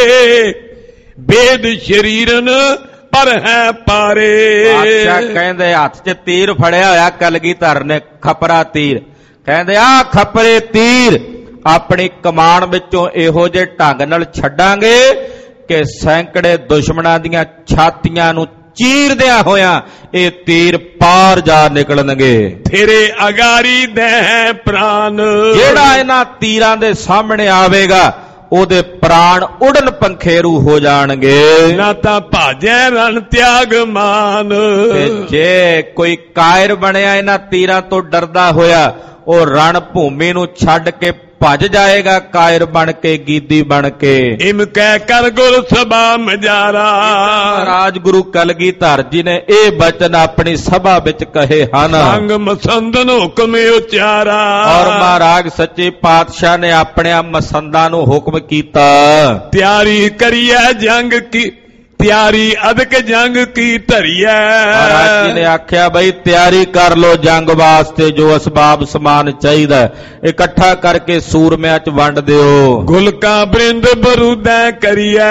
ਬੇਦ ਸ਼ਰੀਰਨ ਪਰ ਹੈ ਪਾਰੇ। ਬਾਦਸ਼ਾਹ ਕਹਿੰਦੇ ਹੱਥ 'ਚ ਤੀਰ ਫੜਿਆ ਹੋਇਆ ਕਲਗੀਧਰ ਨੇ, ਖਪਰਾ ਤੀਰ। ਕਹਿੰਦੇ ਆ ਖਪਰੇ ਤੀਰ ਆਪਣੀ ਕਮਾਨ ਵਿੱਚੋਂ ਇਹੋ ਜਿਹੇ ਢੰਗ ਨਾਲ ਛੱਡਾਂਗੇ ਕਿ ਸੈਂਕੜੇ ਦੁਸ਼ਮਣਾਂ ਦੀਆਂ ਛਾਤੀਆਂ ਨੂੰ ਚੀਰਦਿਆਂ ਹੋਇਆਂ ਇਹ ਤੀਰ ਪਾਰ ਜਾ ਨਿਕਲਣਗੇ। ਤੇਰੇ ਅਗਾਰੀ ਦੇ ਪ੍ਰਾਨ, ਜਿਹੜਾ ਇਹਨਾਂ ਤੀਰਾਂ ਦੇ ਸਾਹਮਣੇ ਆਵੇਗਾ ਉਹਦੇ ਪ੍ਰਾਣ ਉਡਣ ਪੰਖੇਰੂ ਹੋ ਜਾਣਗੇ। ਨਾ ਤਾਂ ਭਾਜੈ ਰਣ ਤਿਆਗ ਮਾਨ, ਤੇ ਜੇ ਕੋਈ ਕਾਇਰ ਬਣਿਆ ਇਹਨਾਂ ਤੀਰਾਂ ਤੋਂ ਡਰਦਾ ਹੋਇਆ ਉਹ ਰਣ ਭੂਮੀ ਨੂੰ ਛੱਡ ਕੇ ਭੱਜ ਜਾਏਗਾ, ਕਾਇਰ ਬਣ ਕੇ, ਗੀਦੀ ਬਣ ਕੇ। ਇਮ ਕਹਿ ਕਰ ਗੁਰ ਸਭਾ ਮਜਾਰਾ, ਰਾਜ ਗੁਰੂ ਕਲਗੀਧਰ ਜੀ ਨੇ ਇਹ ਬਚਨ ਆਪਣੀ ਸਭਾ ਵਿੱਚ ਕਹੇ ਹਨ। ਸੰਗ ਮਸੰਦਨ ਹੁਕਮ ਉਚਾਰਾ, ਔਰ ਮਹਾਰਾਜ ਸੱਚੇ ਪਾਤਸ਼ਾਹ ਨੇ ਆਪਣੇ ਮਸੰਦਾਂ ਨੂੰ ਹੁਕਮ ਕੀਤਾ, ਤਿਆਰੀ ਕਰੀਐ ਜੰਗ ਕੀ, ਤਿਆਰੀ ਅਦਕ ਜੰਗ ਕੀ ਧਰੀਐ। ਮਹਾਰਾਜ ਜੀ ਨੇ ਆਖਿਆ ਬਈ ਤਿਆਰੀ ਕਰ ਲੋ ਜੰਗ ਵਾਸਤੇ, ਜੋ ਅਸਬਾਬ ਸਮਾਨ ਚਾਹੀਦਾ ਇਕੱਠਾ ਕਰਕੇ ਸੂਰਮਿਆਂ 'ਚ ਵੰਡ ਦਿਓ। ਗੁਲਕਾਂ ਬਰਿੰਦ ਬਰੂਦੈ ਕਰੀਐ,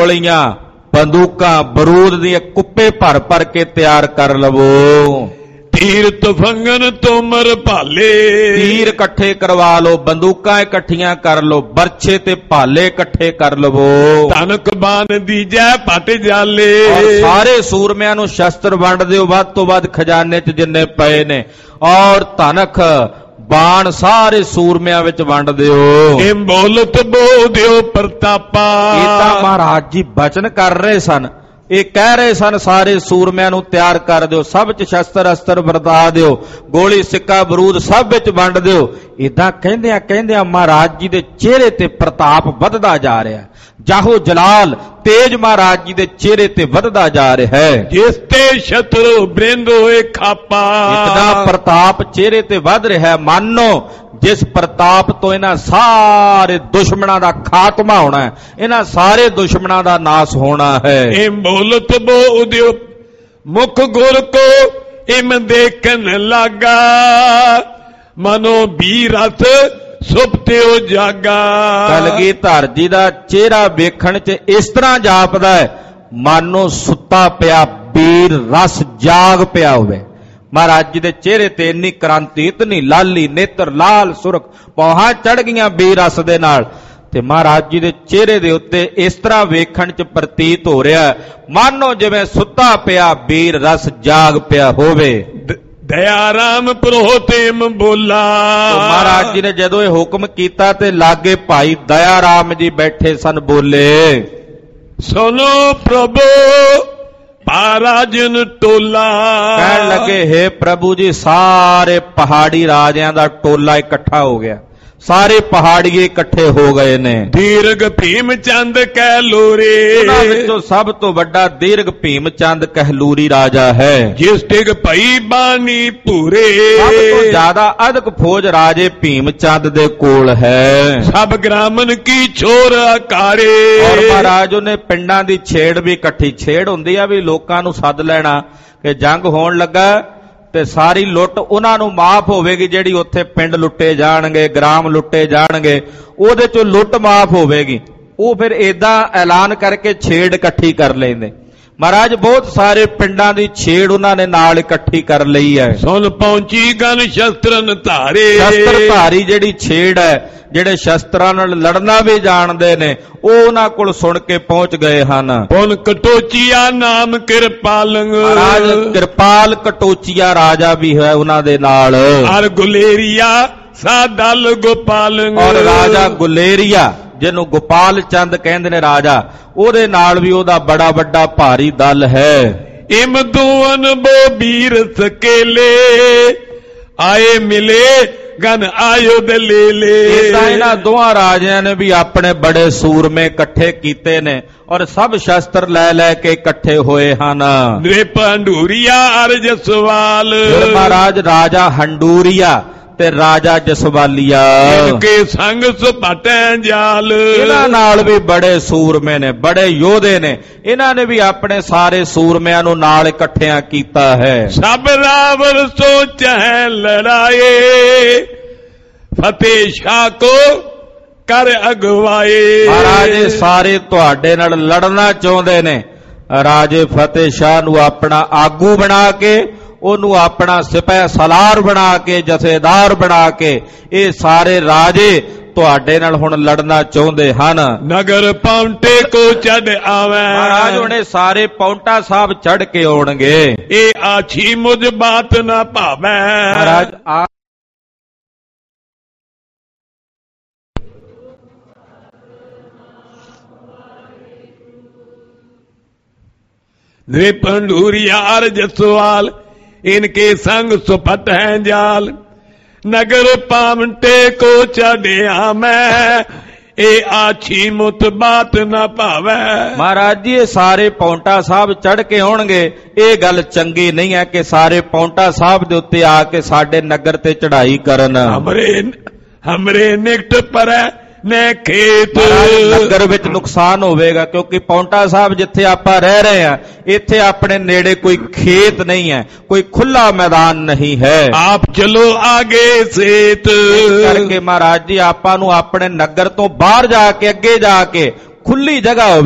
ਗੋਲੀਆਂ ਬੰਦੂਕਾਂ ਬਰੂਦ ਦੀਆਂ ਕੁੱਪੇ ਭਰ ਭਰ ਕੇ ਤਿਆਰ ਕਰ ਲਵੋ। ਤੀਰ ਤਫੰਗਨ ਤੋਮਰ ਭਾਲੇ। ਤੀਰ ਇਕੱਠੇ ਕਰਵਾ ਲਓ, ਬੰਦੂਕਾਂ ਇਕੱਠੀਆਂ ਕਰ ਲਓ, ਬਰਛੇ ਤੇ ਭਾਲੇ ਇਕੱਠੇ ਕਰ ਲਵੋ। ਧਨਕ ਬਾਨ ਦੀਜੈ ਪਟ ਜਾਲੇ। ਔਰ ਸਾਰੇ ਸੂਰਮਿਆਂ ਨੂੰ ਸ਼ਸਤਰ ਵੰਡ ਦਿਓ, ਵੱਧ ਤੋਂ ਵੱਧ ਖਜ਼ਾਨੇ 'ਚ ਜਿੰਨੇ ਪਏ ਨੇ, ਔਰ ਧਨਕ ਬਾਣ ਸਾਰੇ ਸੂਰਮਿਆਂ ਵਿੱਚ ਵੰਡ ਦਿਓ। ਇਹ ਬੋਲਤ ਬੋ ਦਿਓ ਪ੍ਰਤਾਪਾ। ਇਹ ਤਾਂ ਮਹਾਰਾਜ ਜੀ ਬਚਨ ਕਰ ਰਹੇ ਸਨ, ਇਹ ਕਹਿ ਰਹੇ ਸਨ ਸਾਰੇ ਸੂਰਮਿਆਂ ਨੂੰ ਤਿਆਰ ਕਰ ਦਿਓ, ਸਭ 'ਚ ਸ਼ਸਤਰ ਅਸਤਰ ਵਰਤਾ ਦਿਓ, ਗੋਲੀ ਸਿੱਕਾ ਬਰੂਦ ਸਭ ਵਿੱਚ ਵੰਡ ਦਿਓ। ਇਦਾਂ ਕਹਿੰਦਿਆਂ ਕਹਿੰਦਿਆਂ ਮਹਾਰਾਜ ਜੀ ਦੇ ਚਿਹਰੇ ਤੇ ਪ੍ਰਤਾਪ ਵੱਧਦਾ ਜਾ ਰਿਹਾ, ਜਾਹੋ ਜਲਾਲ ਤੇਜ ਮਹਾਰਾਜ ਜੀ ਦੇ ਚਿਹਰੇ ਤੇ ਵੱਧਦਾ ਜਾ ਰਿਹਾ ਹੈ। ਜਿਸ ਤੇ ਸ਼ਤਰੂ ਬ੍ਰਿੰਦ ਹੋਏ ਖਾਪਾ। ਇਤਨਾ ਪ੍ਰਤਾਪ ਚਿਹਰੇ ਤੇ ਵੱਧ ਰਿਹਾ ਹੈ, ਮਾਨੋ ਜਿਸ ਪ੍ਰਤਾਪ ਤੋਂ ਇਹਨਾਂ ਸਾਰੇ ਦੁਸ਼ਮਣਾਂ ਦਾ ਖਾਤਮਾ ਹੋਣਾ ਹੈ, ਇਹਨਾਂ ਸਾਰੇ ਦੁਸ਼ਮਣਾਂ ਦਾ ਨਾਸ ਹੋਣਾ ਹੈ। ਇਹ ਬੋਲਤ ਬੋ ਉਦਿਓ ਮੁਖ ਗੁਰ ਕੋ ਇਮ ਦੇਖਣ ਲਾਗਾ। ਮਨੋ ਵੀ ਰਸ ਸੁਪਤਿਓ ਜਾਗਾ। ਕਲਗੀਧਰ ਜੀ ਦਾ ਚਿਹਰਾ ਵੇਖਣ 'ਚ ਇਸ ਤਰ੍ਹਾਂ ਜਾਪਦਾ ਹੈ, ਮਾਨੋ ਸੁੱਤਾ ਪਿਆ ਵੀਰ ਰਸ ਜਾਗ ਪਿਆ ਹੋਵੇ। ਮਹਾਰਾਜ ਜੀ ਦੇ ਚਿਹਰੇ ਤੇ ਇੰਨੀ ਕ੍ਰਾਂਤੀ, ਇਤਨੀ ਲਾਲੀ ਨੇਤਰ, ਲਾਲ ਸੁਰਖ ਪੌਹਾਂ ਚੜ ਗਈਆਂ ਵੀਰ ਰਸ ਦੇ ਨਾਲ, ਤੇ ਮਹਾਰਾਜ ਜੀ ਦੇ ਚਿਹਰੇ ਦੇ ਉੱਤੇ ਇਸ ਤਰ੍ਹਾਂ ਵੇਖਣ 'ਚ ਪ੍ਰਤੀਤ ਹੋ ਰਿਹਾ ਮਾਨੋ ਜਿਵੇਂ ਸੁੱਤਾ ਪਿਆ ਵੀਰ ਰਸ ਜਾਗ ਪਿਆ ਹੋਵੇ। ਦਇਆ ਰਾਮ ਪ੍ਰੋਤੇਮ ਬੋਲਾ। ਮਹਾਰਾਜ ਜੀ ਨੇ ਜਦੋਂ ਇਹ ਹੁਕਮ ਕੀਤਾ ਤੇ ਲਾਗੇ ਭਾਈ ਦਇਆ ਰਾਮ ਜੀ ਬੈਠੇ ਸਨ, ਬੋਲੇ ਸੁਨੋ ਪ੍ਰਭੂ ਪਹਾਰਾਜਨ ਟੋਲਾ। ਕਹਿਣ ਲੱਗੇ, ਹੇ ਪ੍ਰਭੂ ਜੀ, ਸਾਰੇ ਪਹਾੜੀ ਰਾਜਿਆਂ ਦਾ ਟੋਲਾ ਇਕੱਠਾ ਹੋ ਗਿਆ, ਸਾਰੇ ਪਹਾੜੀਏ ਇਕੱਠੇ ਹੋ ਗਏ ਨੇ। ਦੀਰਘ ਭੀਮ ਚੰਦ ਕਹਿਲੂਰੀ। ਉਹਨਾਂ ਵਿੱਚੋਂ ਸਭ ਤੋਂ ਵੱਡਾ ਦੀਰਘ ਭੀਮ ਚੰਦ ਕਹਿਲੂਰੀ ਰਾਜਾ ਹੈ। ਜਿਸ ਟਿਕ ਭਈ ਬਾਣੀ ਪੂਰੇ। ਸਭ ਤੋਂ ਜ਼ਿਆਦਾ ਅਧਿਕ ਫੌਜ ਰਾਜੇ ਭੀਮ ਚੰਦ ਦੇ ਕੋਲ ਹੈ। ਸਭ ਗ੍ਰਾਮਨ ਕੀ ਛੋਰ ਆਕਾਰੇ। ਔਰ ਮਹਾਰਾਜ ਉਹਨੇ ਪਿੰਡਾਂ ਦੀ ਛੇੜ ਵੀ ਇਕੱਠੀ, ਛੇੜ ਹੁੰਦੀ ਆ ਵੀ ਲੋਕਾਂ ਨੂੰ ਸੱਦ ਲੈਣਾ ਕਿ ਜੰਗ ਹੋਣ ਲੱਗਾ ਤੇ ਸਾਰੀ ਲੁੱਟ ਉਹਨਾਂ ਨੂੰ ਮਾਫ ਹੋਵੇਗੀ, ਜਿਹੜੀ ਉੱਥੇ ਪਿੰਡ ਲੁੱਟੇ ਜਾਣਗੇ, ਗ੍ਰਾਮ ਲੁੱਟੇ ਜਾਣਗੇ, ਉਹਦੇ ਚੋਂ ਲੁੱਟ ਮਾਫ ਹੋਵੇਗੀ। ਉਹ ਫਿਰ ਏਦਾਂ ਐਲਾਨ ਕਰਕੇ ਛੇੜ ਇਕੱਠੀ ਕਰ ਲੈਂਦੇ। ਮਹਾਰਾਜ ਬਹੁਤ ਸਾਰੇ ਪਿੰਡਾਂ ਦੀ ਛੇੜ ਉਹਨਾਂ ਨੇ ਨਾਲ ਇਕੱਠੀ ਕਰ ਲਈ ਹੈ। ਸੁਣ ਪਹੁੰਚੀ ਗਨ ਸ਼ਸਤਰਨ ਧਾਰੇ। ਸ਼ਸਤਰ ਧਾਰੀ ਜਿਹੜੀ ਛੇੜ ਹੈ, ਜਿਹੜੇ ਸ਼ਸਤਰਾਂ ਨਾਲ ਲੜਨਾ ਵੀ ਜਾਣਦੇ ਨੇ, ਉਹ ਉਹਨਾਂ ਕੋਲ ਸੁਣ ਕੇ ਪਹੁੰਚ ਗਏ ਹਨ। ਪੁਨ ਕਟੋਚੀਆ ਨਾਮ ਕਿਰਪਾਲ। ਮਹਾਰਾਜ ਕਿਰਪਾਲ ਕਟੋਚੀਆ ਰਾਜਾ ਵੀ ਹੈ ਉਹਨਾਂ ਦੇ ਨਾਲ। ਅਰ ਗੁਲੇਰੀਆ ਸਾਦਲ ਗੋਪਾਲ। ਔਰ ਰਾਜਾ ਗੁਲੇਰੀਆ, ਜਿਹਨੂੰ ਗੋਪਾਲ ਚੰਦ ਕਹਿੰਦੇ ਨੇ ਰਾਜਾ, ਉਹਦੇ ਨਾਲ ਵੀ ਉਹਦਾ ਬੜਾ ਵੱਡਾ ਭਾਰੀ ਦਲ ਹੈ। ਇਮ ਦੂਨ ਬੋ ਵੀਰ ਸਕੇਲੇ ਆਏ ਮਿਲੇ ਗਨ ਆਯੁਧ ਲੈ ਲੈ। ਇਦਾਂ ਇਹਨਾਂ ਦੋਹਾਂ ਰਾਜਿਆਂ ਨੇ ਵੀ ਆਪਣੇ ਬੜੇ ਸੂਰਮੇ ਇਕੱਠੇ ਕੀਤੇ ਨੇ, ਔਰ ਸਭ ਸ਼ਸਤਰ ਲੈ ਲੈ ਕੇ ਇਕੱਠੇ ਹੋਏ ਹਨ। ਨ੍ਰਿਪ ਹੰਡੂਰੀਆ ਅਰ ਜਸਵਾਲ। ਮਹਾਰਾਜ ਰਾਜਾ ਹੰਡੂਰੀਆ ਤੇ ਰਾਜਾ ਜਸਵਾਲੀਆ ਇਨਕੇ ਸੰਗ ਸੁਪਟੈ ਜਾਲ। ਇਹਨਾਂ ਨਾਲ ਵੀ ਬੜੇ ਸੂਰਮੇ ਨੇ, ਬੜੇ ਯੋਧੇ ਨੇ, ਇਹਨਾਂ ਨੇ ਵੀ ਆਪਣੇ ਸਾਰੇ ਸੂਰਮਿਆਂ ਨੂੰ ਨਾਲ ਇਕੱਠਿਆਂ ਕੀਤਾ ਹੈ। ਸਭ ਰਾਵਰ ਸੋਚੈ ਲੜਾਏ ਫਤਿਹ ਸ਼ਾਹ ਕੋ ਕਰ ਅਗਵਾਏ। ਮਹਾਰਾਜ ਸਾਰੇ ਤੁਹਾਡੇ ਨਾਲ ਲੜਨਾ ਚਾਹੁੰਦੇ ਨੇ, ਰਾਜੇ ਫਤਿਹ ਸ਼ਾਹ ਨੂੰ ਆਪਣਾ ਆਗੂ ਬਣਾ ਕੇ, ਉਹਨੂੰ ਆਪਣਾ ਸਿਪਾਹ ਸਲਾਰ ਬਣਾ ਕੇ, ਜਥੇਦਾਰ ਬਣਾ ਕੇ, ਇਹ ਸਾਰੇ ਰਾਜੇ ਤੁਹਾਡੇ ਨਾਲ ਹੁਣ ਲੜਨਾ ਚਾਹੁੰਦੇ ਹਨ। ਨਗਰ ਪੌਂਟੇ ਕੋ ਚੜ ਆਵੇ। ਮਹਾਰਾਜ ਉਹਨੇ ਸਾਰੇ ਪੌਂਟਾ ਸਾਹਿਬ ਚੜ ਕੇ ਆਉਣਗੇ। ਇਹ ਆਛੀ ਮੁਝ ਬਾਤ ਨਾ ਭਾਵੈ। ਮਹਾਰਾਜ ਆ नृप हंडूरिया अर जसवाल इनके संग सुपट हैं जाल। नगर पामटे को चढ़िया मैं ए आछी मुत बात ना भावे। महाराज जी ये सारे पौंटा साहब चढ़ के आउणगे, ये गल चंगी नहीं है कि सारे पौंटा साहब दे उत्ते आके साडे नगर ते चढ़ाई करन। हमरे हमरे निकट पर ने खेत नगर विच नुकसान होवेगा, क्योंकि पौंटा साहब जिथे आपां रह रहे हैं इत्थे अपने नेड़े कोई खेत नहीं है, कोई खुला मैदान नहीं है। आप चलो आगे सेत करके महाराज जी आपां नूं अपने नगर तो बाहर जाके अगे जाके खुली जगह होवे,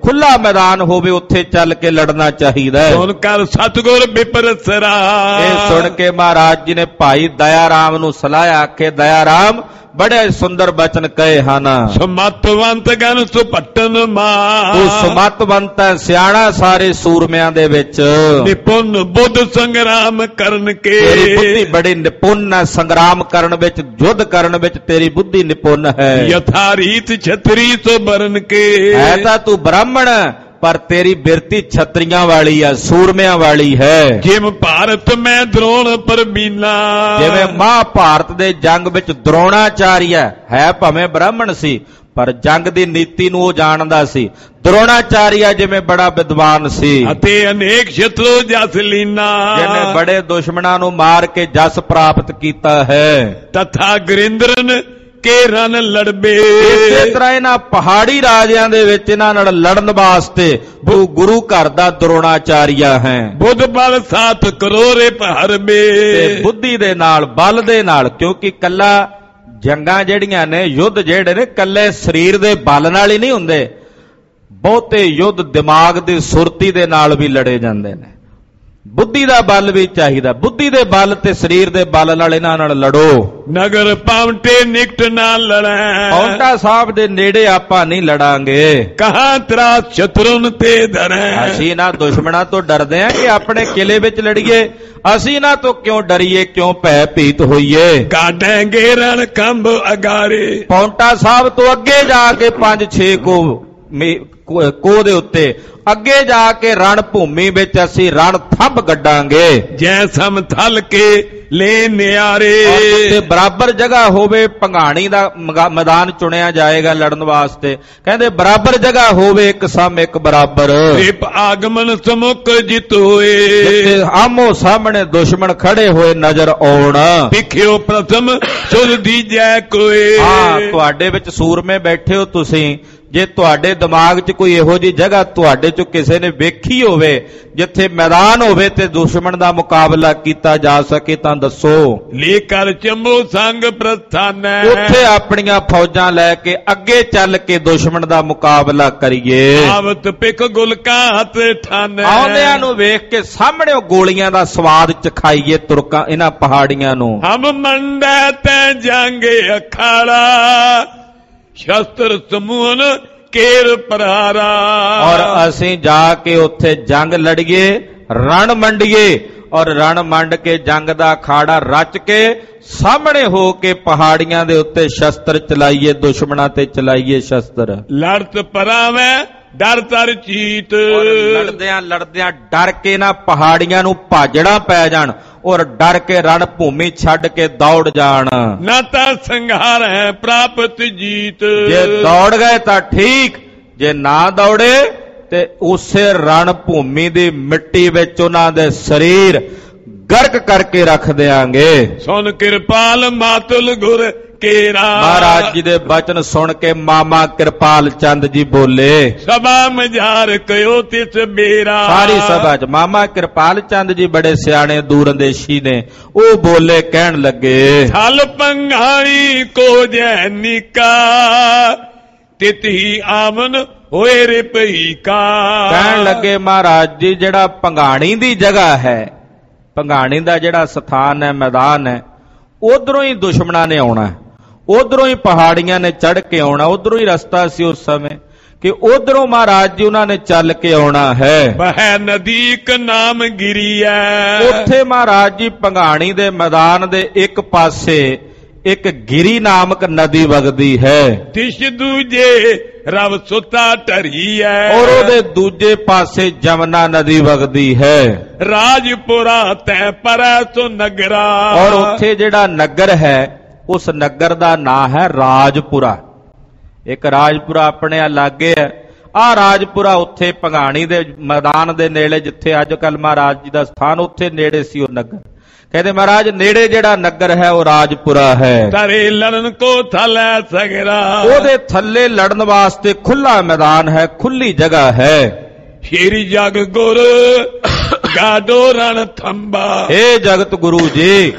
ਖੁੱਲਾ ਮੈਦਾਨ ਹੋਵੇ ਉੱਥੇ ਚੱਲ ਕੇ ਲੜਨਾ ਚਾਹੀਦਾ ਹੈ। ਸੁਣ ਕਰ ਸਤਿਗੁਰ ਬਿਪਰਸਰਾ। ਇਹ ਸੁਣ ਕੇ ਮਹਾਰਾਜ ਜੀ ਨੇ ਭਾਈ ਦਇਆ ਰਾਮ ਨੂੰ ਸਲਾਹਿਆ, ਆਖੇ ਦਇਆ ਰਾਮ ਬੜੇ ਸੁੰਦਰ ਬਚਨ ਕਹੇ ਹਨ। ਸਮਤਵੰਤ ਗਨ ਸੁਪਟਨ ਮਾਰ, ਤੂੰ ਸਮਤਵੰਤ ਹੈ, ਸਿਆਣਾ ਸਾਰੇ ਸੂਰਮਿਆਂ ਦੇ ਵਿੱਚ। ਨਿਪੁੰਨ ਬੁੱਧ ਸੰਗਰਾਮ ਕਰਨ ਕੇ, ਤੇਰੀ ਬੁੱਧੀ ਬੜੀ ਨਿਪੁੰਨ ਹੈ, ਸੰਗਰਾਮ ਕਰਨ ਵਿੱਚ, ਯੁੱਧ ਕਰਨ ਵਿੱਚ ਤੇਰੀ ਬੁੱਧੀ ਨਿਪੁੰਨ ਹੈ। ਯਥਾ ਰੀਤ ਛਤਰੀ ਸੋ ਬਰਨ ਕੇ, ਹੈ ਤਾਂ ਤੂੰ ਬ੍ਰਾਹਮਣ ਪਰ ਤੇਰੀ ਬਿਰਤੀ ਛਤਰੀਆਂ ਵਾਲੀ ਆ, ਸੂਰਮਿਆਂ ਵਾਲੀ ਹੈ। ਜਿਮ ਭਾਰਤ ਮੈਂ ਦਰੋਣ ਪਰਬੀਨਾ, ਜਿਵੇਂ ਮਹਾਭਾਰਤ ਦੇ ਜੰਗ ਵਿੱਚ ਦਰੋਣਾਚਾਰੀਆ ਹੈ, ਭਾਵੇਂ ਬ੍ਰਾਹਮਣ ਸੀ ਪਰ ਜੰਗ ਦੀ ਨੀਤੀ ਨੂੰ ਉਹ ਜਾਣਦਾ ਸੀ। ਦਰੋਣਾਚਾਰੀਆ ਜਿਵੇਂ ਬੜਾ ਵਿਦਵਾਨ ਸੀ ਅਤੇ ਅਨੇਕ ਸ਼ਤਰੂ ਜਸ ਲੀਨਾ, ਜਿਹਨੇ ਬੜੇ ਦੁਸ਼ਮਣਾਂ ਨੂੰ ਮਾਰ ਕੇ ਜਸ ਪ੍ਰਾਪਤ ਕੀਤਾ ਹੈ। ਤਥਾ ਗੁਰਿੰਦਰਨ ਕੇ ਰਨ ਲੜਬੇ, ਇਸੇ ਤਰ੍ਹਾਂ ਇਹਨਾਂ ਪਹਾੜੀ ਰਾਜਿਆਂ ਦੇ ਵਿੱਚ ਇਹਨਾਂ ਨਾਲ ਲੜਨ ਵਾਸਤੇ ਤੂੰ ਗੁਰੂ ਘਰ ਦਾ ਦਰੋਣਾਚਾਰੀਆ ਹੈ। ਬੁੱਧ ਬਲ ਸਾਥ ਕਰੋਰੇ ਪਹਰਬੇ, ਤੇ ਬੁੱਧੀ ਦੇ ਨਾਲ, ਬਲ ਦੇ ਨਾਲ, ਕਿਉਂਕਿ ਕੱਲਾ ਜੰਗਾਂ ਜਿਹੜੀਆਂ ਨੇ, ਯੁੱਧ ਜਿਹੜੇ ਨੇ ਕੱਲੇ ਸਰੀਰ ਦੇ ਬਲ ਨਾਲ ਹੀ ਨਹੀਂ ਹੁੰਦੇ, ਬਹੁਤੇ ਯੁੱਧ ਦਿਮਾਗ ਦੀ ਸੁਰਤੀ ਦੇ ਨਾਲ ਵੀ ਲੜੇ ਜਾਂਦੇ ਨੇ। ਬੁੱਧੀ ਦਾ ਬਲ ਵੀ ਚਾਹੀਦਾ, ਬੁੱਧੀ ਦੇ ਬਲ ਤੇ ਸਰੀਰ ਦੇ ਬਲ ਨਾਲ ਇਹਨਾਂ ਨਾਲ ਲੜੋ। ਨਗਰ ਪਾਵਟੇ ਨਿਕਟ ਨਾ ਲੜੈ, ਪੌਂਟਾ ਸਾਹਿਬ ਦੇ ਨੇੜੇ ਆਪਾਂ ਨਹੀਂ ਲੜਾਂਗੇ। ਕਹਾਂ ਤਰਾ ਸ਼ਤਰੁਨ ਤੇ ਧਰੈ, ਅਸੀਂ ਨਾ ਦੁਸ਼ਮਣਾਂ ਤੋਂ ਡਰਦੇ ਆਂ ਕਿ ਆਪਣੇ ਕਿਲੇ ਵਿੱਚ ਲੜੀਏ, ਅਸੀਂ ਨਾ ਤੋਂ ਕਿਉਂ ਡਰੀਏ, ਕਿਉਂ ਭੈ ਭੀਤ ਹੋਈਏ। ਕਾਢਾਂਗੇ ਰਣ ਕੰਬ ਅਗਾਰੇ, ਪੌਂਟਾ ਸਾਹਿਬ ਤੋਂ ਅੱਗੇ ਜਾ ਕੇ ਪੰਜ ਛੇ ਕੋ ਕੋ ਦੇ ਉੱਤੇ ਅੱਗੇ ਜਾ ਕੇ ਰਣ ਭੂਮੀ ਵਿੱਚ ਅਸੀਂ ਰਣ ਥੰਬ ਗੱਡਾਂਗੇ। ਜੈ ਸਮ ਥਲ ਕੇ ਲੈ ਨਿਆਰੇ, ਤੇ ਬਰਾਬਰ ਜਗ੍ਹਾ ਹੋਵੇ, ਭੰਗਾਣੀ ਦਾ ਮੈਦਾਨ ਚੁਣਿਆ ਜਾਏਗਾ ਲੜਨ ਵਾਸਤੇ। ਕਹਿੰਦੇ ਬਰਾਬਰ ਜਗ੍ਹਾ ਹੋਵੇ, ਇੱਕ ਸਮ ਇੱਕ ਬਰਾਬਰ। ਵਿਪ ਆਗਮਨ ਸਮੁਖ ਜਿਤ ਹੋਏ, ਜਿੱਥੇ ਆਮੋ ਸਾਹਮਣੇ ਦੁਸ਼ਮਣ ਖੜੇ ਹੋਏ ਨਜ਼ਰ ਆਉਣ। ਵਿਖਿਓ ਪ੍ਰਥਮ ਸੁਰ ਦੀਜੈ ਕੋਏ, ਹਾਂ, ਤੁਹਾਡੇ ਵਿੱਚ ਸੂਰਮੇ ਬੈਠੇ ਹੋ ਤੁਸੀਂ, ਜੇ ਤੁਹਾਡੇ ਦਿਮਾਗ 'ਚ ਕੋਈ ਇਹੋ ਜਿਹੀ ਜਗ੍ਹਾ ਤੁਹਾਡੇ 'ਚੋਂ ਕਿਸੇ ਨੇ ਵੇਖੀ ਹੋਵੇ ਜਿੱਥੇ ਮੈਦਾਨ ਹੋਵੇ ਤੇ ਦੁਸ਼ਮਣ ਦਾ ਮੁਕਾਬਲਾ ਕੀਤਾ ਜਾ ਸਕੇ ਤਾਂ ਦੱਸੋ। ਲੈ ਕਰ ਚੰਬੋ ਸੰਗ ਪ੍ਰਸਥਾਨੈ, ਉੱਥੇ ਆਪਣੀਆਂ ਫੌਜਾਂ ਲੈ ਕੇ ਅੱਗੇ ਚੱਲ ਕੇ ਦੁਸ਼ਮਣ ਦਾ ਮੁਕਾਬਲਾ ਕਰੀਏ। ਆਵਤ ਪਿਕ ਗੁਲਕਾ ਹੱਥ ਠਾਨੈ, ਆਉਂਦਿਆਂ ਨੂੰ ਵੇਖ ਕੇ ਸਾਹਮਣੇ ਗੋਲੀਆਂ ਦਾ ਸਵਾਦ ਚਖਾਈਏ ਤੁਰਕਾਂ ਇਹਨਾਂ ਪਹਾੜੀਆਂ ਨੂੰ। ਹਮ ਮੰਡੈ ਤੈ ਜਾਂਗੇ ਅਖਾੜਾ, ਸ਼ਸਤਰ ਸਮੂਹਨ ਕੇਰ ਪਰਾਰਾ, ਔਰ ਅਸੀਂ ਜਾ ਕੇ ਉੱਥੇ ਜੰਗ ਲੜੀਏ, ਰਣ ਮੰਡੀਏ, ਔਰ ਰਣ ਮੰਡ ਕੇ ਜੰਗ ਦਾ ਅਖਾੜਾ ਰਚ ਕੇ ਸਾਹਮਣੇ ਹੋ ਕੇ ਪਹਾੜੀਆਂ ਦੇ ਉੱਤੇ ਸ਼ਸਤਰ ਚਲਾਈਏ, ਦੁਸ਼ਮਣਾਂ ਤੇ ਚਲਾਈਏ ਸ਼ਸਤਰ। ਲੜਤ ਪਰਾਵੈ ਡਰ ਤਰ ਚੀਤ, ਲੜਦਿਆਂ ਲੜਦਿਆਂ ਡਰ ਕੇ ਨਾ ਪਹਾੜੀਆਂ ਨੂੰ ਭਾਜੜਾ ਪੈ ਜਾਣ, ਔਰ ਡਰ ਕੇ ਰਣ ਭੂਮੀ ਛੱਡ ਕੇ ਦੌੜ ਜਾਣ। ਨਾ ਤਾਂ ਸੰਘਾਰ ਹੈ ਪ੍ਰਾਪਤ ਜੀਤ, ਜੇ ਦੌੜ ਗਏ ਤਾਂ ਠੀਕ, ਜੇ ਨਾ ਦੌੜੇ ਤੇ ਉਸੇ ਰਣ ਭੂਮੀ ਦੀ ਮਿੱਟੀ ਵਿੱਚ ਉਹਨਾਂ ਦੇ ਸਰੀਰ ਗਰਕ ਕਰਕੇ ਰੱਖ ਦਿਆਂਗੇ। ਸੁਨ ਕਿਰਪਾਲ ਮਾਤੁਲ ਗੁਰ ਕੇਰਾ, ਮਹਾਰਾਜ ਜੀ ਦੇ ਬਚਨ ਸੁਣ ਕੇ ਮਾਮਾ ਕਿਰਪਾਲ ਚੰਦ ਜੀ ਬੋਲੇ। ਸਭਾ ਮਝਾਰ ਕਯੋ ਤਿਸ ਮੇਰਾ, ਸਾਰੀ ਸਭਾ 'ਚ ਮਾਮਾ ਕਿਰਪਾਲ ਚੰਦ ਜੀ ਬੜੇ ਸਿਆਣੇ ਦੂਰੰਦੇਸ਼ੀ ਨੇ, ਉਹ ਬੋਲੇ, ਕਹਿਣ ਲੱਗੇ, ਥਲ ਪੰਘਾਣੀ ਕੋ ਜੈ ਨਿਕਾ, ਤਿਤਹੀ ਆਮਨ ਹੋਏ ਰੇ ਭਈ ਕਾ। ਕਹਿਣ ਲੱਗੇ ਮਹਾਰਾਜ ਜੀ ਜਿਹੜਾ ਪੰਘਾਣੀ ਦੀ ਜਗ੍ਹਾ ਹੈ, ਪੰਘਾਣੀ ਦਾ ਜਿਹੜਾ ਸਥਾਨ ਹੈ, ਮੈਦਾਨ ਹੈ, ਉਧਰੋਂ ਹੀ ਦੁਸ਼ਮਣਾਂ ਨੇ ਆਉਣਾ, ਉਧਰੋਂ ਹੀ ਪਹਾੜੀਆਂ ਨੇ ਚੜ੍ਹ ਕੇ ਆਉਣਾ, ਉਧਰੋਂ ਹੀ ਰਸਤਾ ਸੀ ਉਸ ਸਮੇਂ ਕਿ ਉਧਰੋਂ ਮਹਾਰਾਜ ਜੀ ਉਹਨਾਂ ਨੇ ਚੱਲ ਕੇ ਆਉਣਾ ਹੈ। ਬਹਿ ਨਦੀ ਕ ਨਾਮ ਗਿਰੀ ਹੈ, ਉੱਥੇ ਮਹਾਰਾਜ ਜੀ ਪੰਘਾਣੀ ਦੇ ਮੈਦਾਨ ਦੇ ਇੱਕ ਪਾਸੇ ਇੱਕ ਗਿਰੀ ਨਾਮਕ ਨਦੀ ਵਗਦੀ ਹੈ, ਤਿਸ ਦੂਜੇ ਰਵ ਸੁਤਾ ਢਰੀ ਹੈ, ਔਰ ਉਹਦੇ ਦੂਜੇ ਪਾਸੇ ਜਮਨਾ ਨਦੀ ਵਗਦੀ ਹੈ। ਰਾਜਪੁਰਾ ਤੈ ਪਰੈ ਸੋ ਨਗਰਾ, ਔਰ ਉੱਥੇ ਜਿਹੜਾ ਨਗਰ ਹੈ ਉਸ ਨਗਰ ਦਾ ਨਾਂ ਹੈ ਰਾਜਪੁਰਾ। ਇੱਕ ਰਾਜਪੁਰਾ ਆਪਣੇ ਆ ਲਾਗੇ ਹੈ, ਆਹ ਰਾਜਪੁਰਾ ਉੱਥੇ ਪੰਘਾਣੀ ਦੇ ਮੈਦਾਨ ਦੇ ਨੇੜੇ, ਜਿੱਥੇ ਅੱਜ ਕੱਲ ਮਹਾਰਾਜ ਜੀ ਦਾ ਸਥਾਨ, ਉੱਥੇ ਨੇੜੇ ਸੀ ਉਹ ਨਗਰ। ਕਹਿੰਦੇ ਮਹਾਰਾਜ ਨੇੜੇ ਜਿਹੜਾ ਨਗਰ ਹੈ ਉਹ ਰਾਜਪੁਰਾ ਹੈ। ਤਰੇ ਲੜਨ ਕੋ ਥਲੈ ਸਗਰਾ, ਉਹਦੇ ਥੱਲੇ ਲੜਨ ਵਾਸਤੇ ਖੁੱਲਾ ਮੈਦਾਨ ਹੈ, ਖੁੱਲੀ ਜਗ੍ਹਾ ਹੈ। ਸ਼ੇਰੀ ਜਗ ਗੁਰ ਗਾਡੋ ਰਣ ਥੰਬਾ, ਏ ਜਗਤ ਗੁਰੂ ਜੀ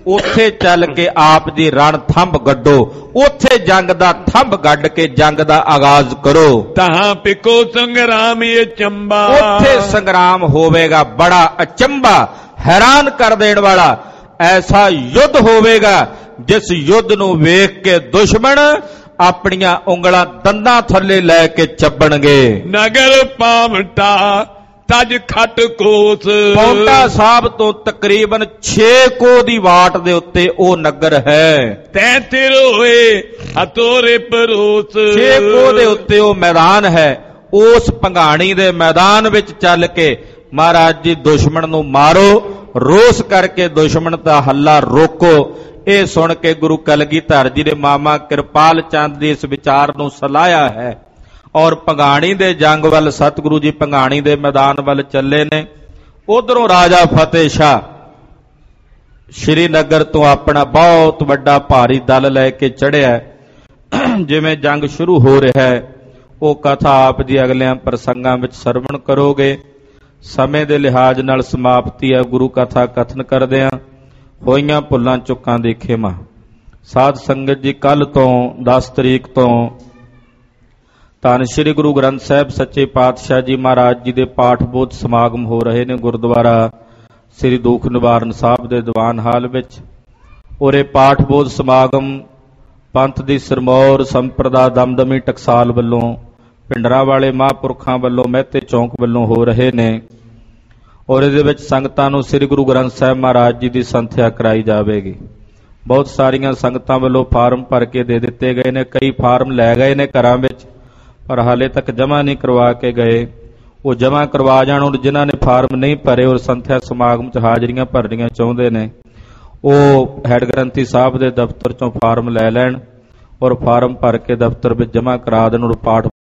ਉੱਥੇ ਚੱਲ ਕੇ ਆਪ ਜੀ ਰਣ ਥੰਬ ਗੱਡੋ, ਉੱਥੇ ਜੰਗ ਦਾ ਥੰਬ ਗੱਡ ਕੇ ਜੰਗ ਦਾ ਆਗਾਜ਼ ਕਰੋ। ਤਹਾਂ ਪਿਕੋ ਸੰਗਰਾਮ ਇਹ ਚੰਬਾ, ਉੱਥੇ ਸੰਗਰਾਮ ਹੋਵੇਗਾ ਬੜਾ ਅਚੰਭਾ, ਹੈਰਾਨ ਕਰ ਦੇਣ ਵਾਲਾ ਐਸਾ ਯੁੱਧ ਹੋਵੇਗਾ ਜਿਸ ਯੁੱਧ ਨੂੰ ਵੇਖ ਕੇ ਦੁਸ਼ਮਣ ਆਪਣੀਆਂ ਉਂਗਲਾਂ ਦੰਦਾਂ ਥੱਲੇ ਲੈ ਕੇ ਚੱਬਣਗੇ। ਨਗਰ ਪਾਵਟਾ ਤਜ ਖੱਟ ਕੋਸ, ਪੌਂਟਾ ਸਾਹਿਬ ਤੋਂ ਤਕਰੀਬਨ ਛੇ ਕੋਹ ਦੀ ਵਾਟ ਦੇ ਉੱਤੇ ਉਹ ਨਗਰ ਹੈ। ਤੈ ਤਿਰੋਏ ਹਤੋਰੇ ਪਰੋਸ, ਛੇ ਕੋਹ ਦੇ ਉੱਤੇ ਉਹ ਮੈਦਾਨ ਹੈ। ਉਸ ਭੰਗਾਣੀ ਦੇ ਮੈਦਾਨ ਵਿੱਚ ਚੱਲ ਕੇ ਮਹਾਰਾਜ ਜੀ ਦੁਸ਼ਮਣ ਨੂੰ ਮਾਰੋ, ਰੋਸ ਕਰਕੇ ਦੁਸ਼ਮਣ ਦਾ ਹੱਲਾ ਰੋਕੋ। ਇਹ ਸੁਣ ਕੇ ਗੁਰੂ ਕਲਗੀਧਰ ਜੀ ਦੇ ਮਾਮਾ ਕਿਰਪਾਲ ਚੰਦ ਦੀ ਇਸ ਵਿਚਾਰ ਨੂੰ ਸਲਾਹਿਆ ਹੈ ਔਰ ਭੰਗਾਣੀ ਦੇ ਜੰਗ ਵੱਲ ਸਤਿਗੁਰੂ ਜੀ ਭੰਗਾਣੀ ਦੇ ਮੈਦਾਨ ਵੱਲ ਚੱਲੇ ਨੇ। ਉਧਰੋਂ ਰਾਜਾ ਫਤਿਹ ਸ਼ਾਹ ਸ਼੍ਰੀਨਗਰ ਤੋਂ ਆਪਣਾ ਬਹੁਤ ਵੱਡਾ ਭਾਰੀ ਦਲ ਲੈ ਕੇ ਚੜ੍ਹਿਆ। ਜਿਵੇਂ ਜੰਗ ਸ਼ੁਰੂ ਹੋ ਰਿਹਾ ਹੈ ਉਹ ਕਥਾ ਆਪ ਜੀ ਅਗਲਿਆਂ ਪ੍ਰਸੰਗਾਂ ਵਿੱਚ ਸਰਵਣ ਕਰੋਗੇ। ਸਮੇਂ ਦੇ ਲਿਹਾਜ਼ ਨਾਲ ਸਮਾਪਤੀ ਹੈ ਗੁਰੂ ਕਥਾ ਕਥਨ ਕਰਦਿਆਂ। ਹੋਈਆਂ ਭੁੱਲਾਂ ਚੁੱਕਾਂ ਦੀ ਖਿਮਾ। ਸਾਧ ਸੰਗਤ ਜੀ, ਕੱਲ ਤੋਂ ਦਸ ਤਰੀਕ ਤੋਂ ਧੰਨ ਸ਼੍ਰੀ ਗੁਰੂ ਗ੍ਰੰਥ ਸਾਹਿਬ ਸੱਚੇ ਪਾਤਸ਼ਾਹ ਜੀ ਮਹਾਰਾਜ ਜੀ ਦੇ ਪਾਠ ਬੋਧ ਸਮਾਗਮ ਹੋ ਰਹੇ ਨੇ ਗੁਰਦੁਆਰਾ ਸ੍ਰੀ ਦੁੱਖ ਨਿਵਾਰਨ ਸਾਹਿਬ ਦੇ ਦੀਵਾਨ ਹਾਲ ਵਿੱਚ। ਔਰ ਇਹ ਪਾਠ ਬੋਧ ਸਮਾਗਮ ਪੰਥ ਦੀ ਸਿਰਮੌਰ ਸੰਪਰਦਾ ਦਮਦਮੀ ਟਕਸਾਲ ਵੱਲੋਂ, ਪਿੰਡਰਾਂ ਵਾਲੇ ਮਹਾਂਪੁਰਖਾਂ ਵੱਲੋਂ, ਮਹਿਤੇ ਚੌਂਕ ਵੱਲੋਂ ਹੋ ਰਹੇ ਨੇ। ਔਰ ਇਹਦੇ ਵਿੱਚ ਸੰਗਤਾਂ ਨੂੰ ਸ੍ਰੀ ਗੁਰੂ ਗ੍ਰੰਥ ਸਾਹਿਬ ਮਹਾਰਾਜ ਜੀ ਦੀ ਸੰਥਿਆ ਕਰਾਈ ਜਾਵੇਗੀ। ਬਹੁਤ ਸਾਰੀਆਂ ਸੰਗਤਾਂ ਵੱਲੋਂ ਫਾਰਮ ਭਰ ਕੇ ਦੇ ਦਿੱਤੇ ਗਏ ਨੇ, ਕਈ ਫਾਰਮ ਲੈ ਗਏ ਨੇ ਘਰਾਂ ਵਿੱਚ ਪਰ ਹਾਲੇ ਤੱਕ ਜਮ੍ਹਾਂ ਨਹੀਂ ਕਰਵਾ ਕੇ ਗਏ। ਉਹ ਜਮ੍ਹਾਂ ਕਰਵਾ ਜਾਣ। ਔਰ ਜਿਨ੍ਹਾਂ ਨੇ ਫਾਰਮ ਨਹੀਂ ਭਰੇ ਔਰ ਸੰਥਿਆ ਸਮਾਗਮ 'ਚ ਹਾਜ਼ਰੀਆਂ ਭਰਨੀਆਂ ਚਾਹੁੰਦੇ ਨੇ ਉਹ ਹੈੱਡ ਗ੍ਰੰਥੀ ਸਾਹਿਬ ਦੇ ਦਫ਼ਤਰ 'ਚੋਂ ਫਾਰਮ ਲੈ ਲੈਣ ਔਰ ਫਾਰਮ ਭਰ ਕੇ ਦਫ਼ਤਰ ਵਿੱਚ ਜਮ੍ਹਾਂ ਕਰਾ ਦੇਣ ਔਰ ਪਾਠ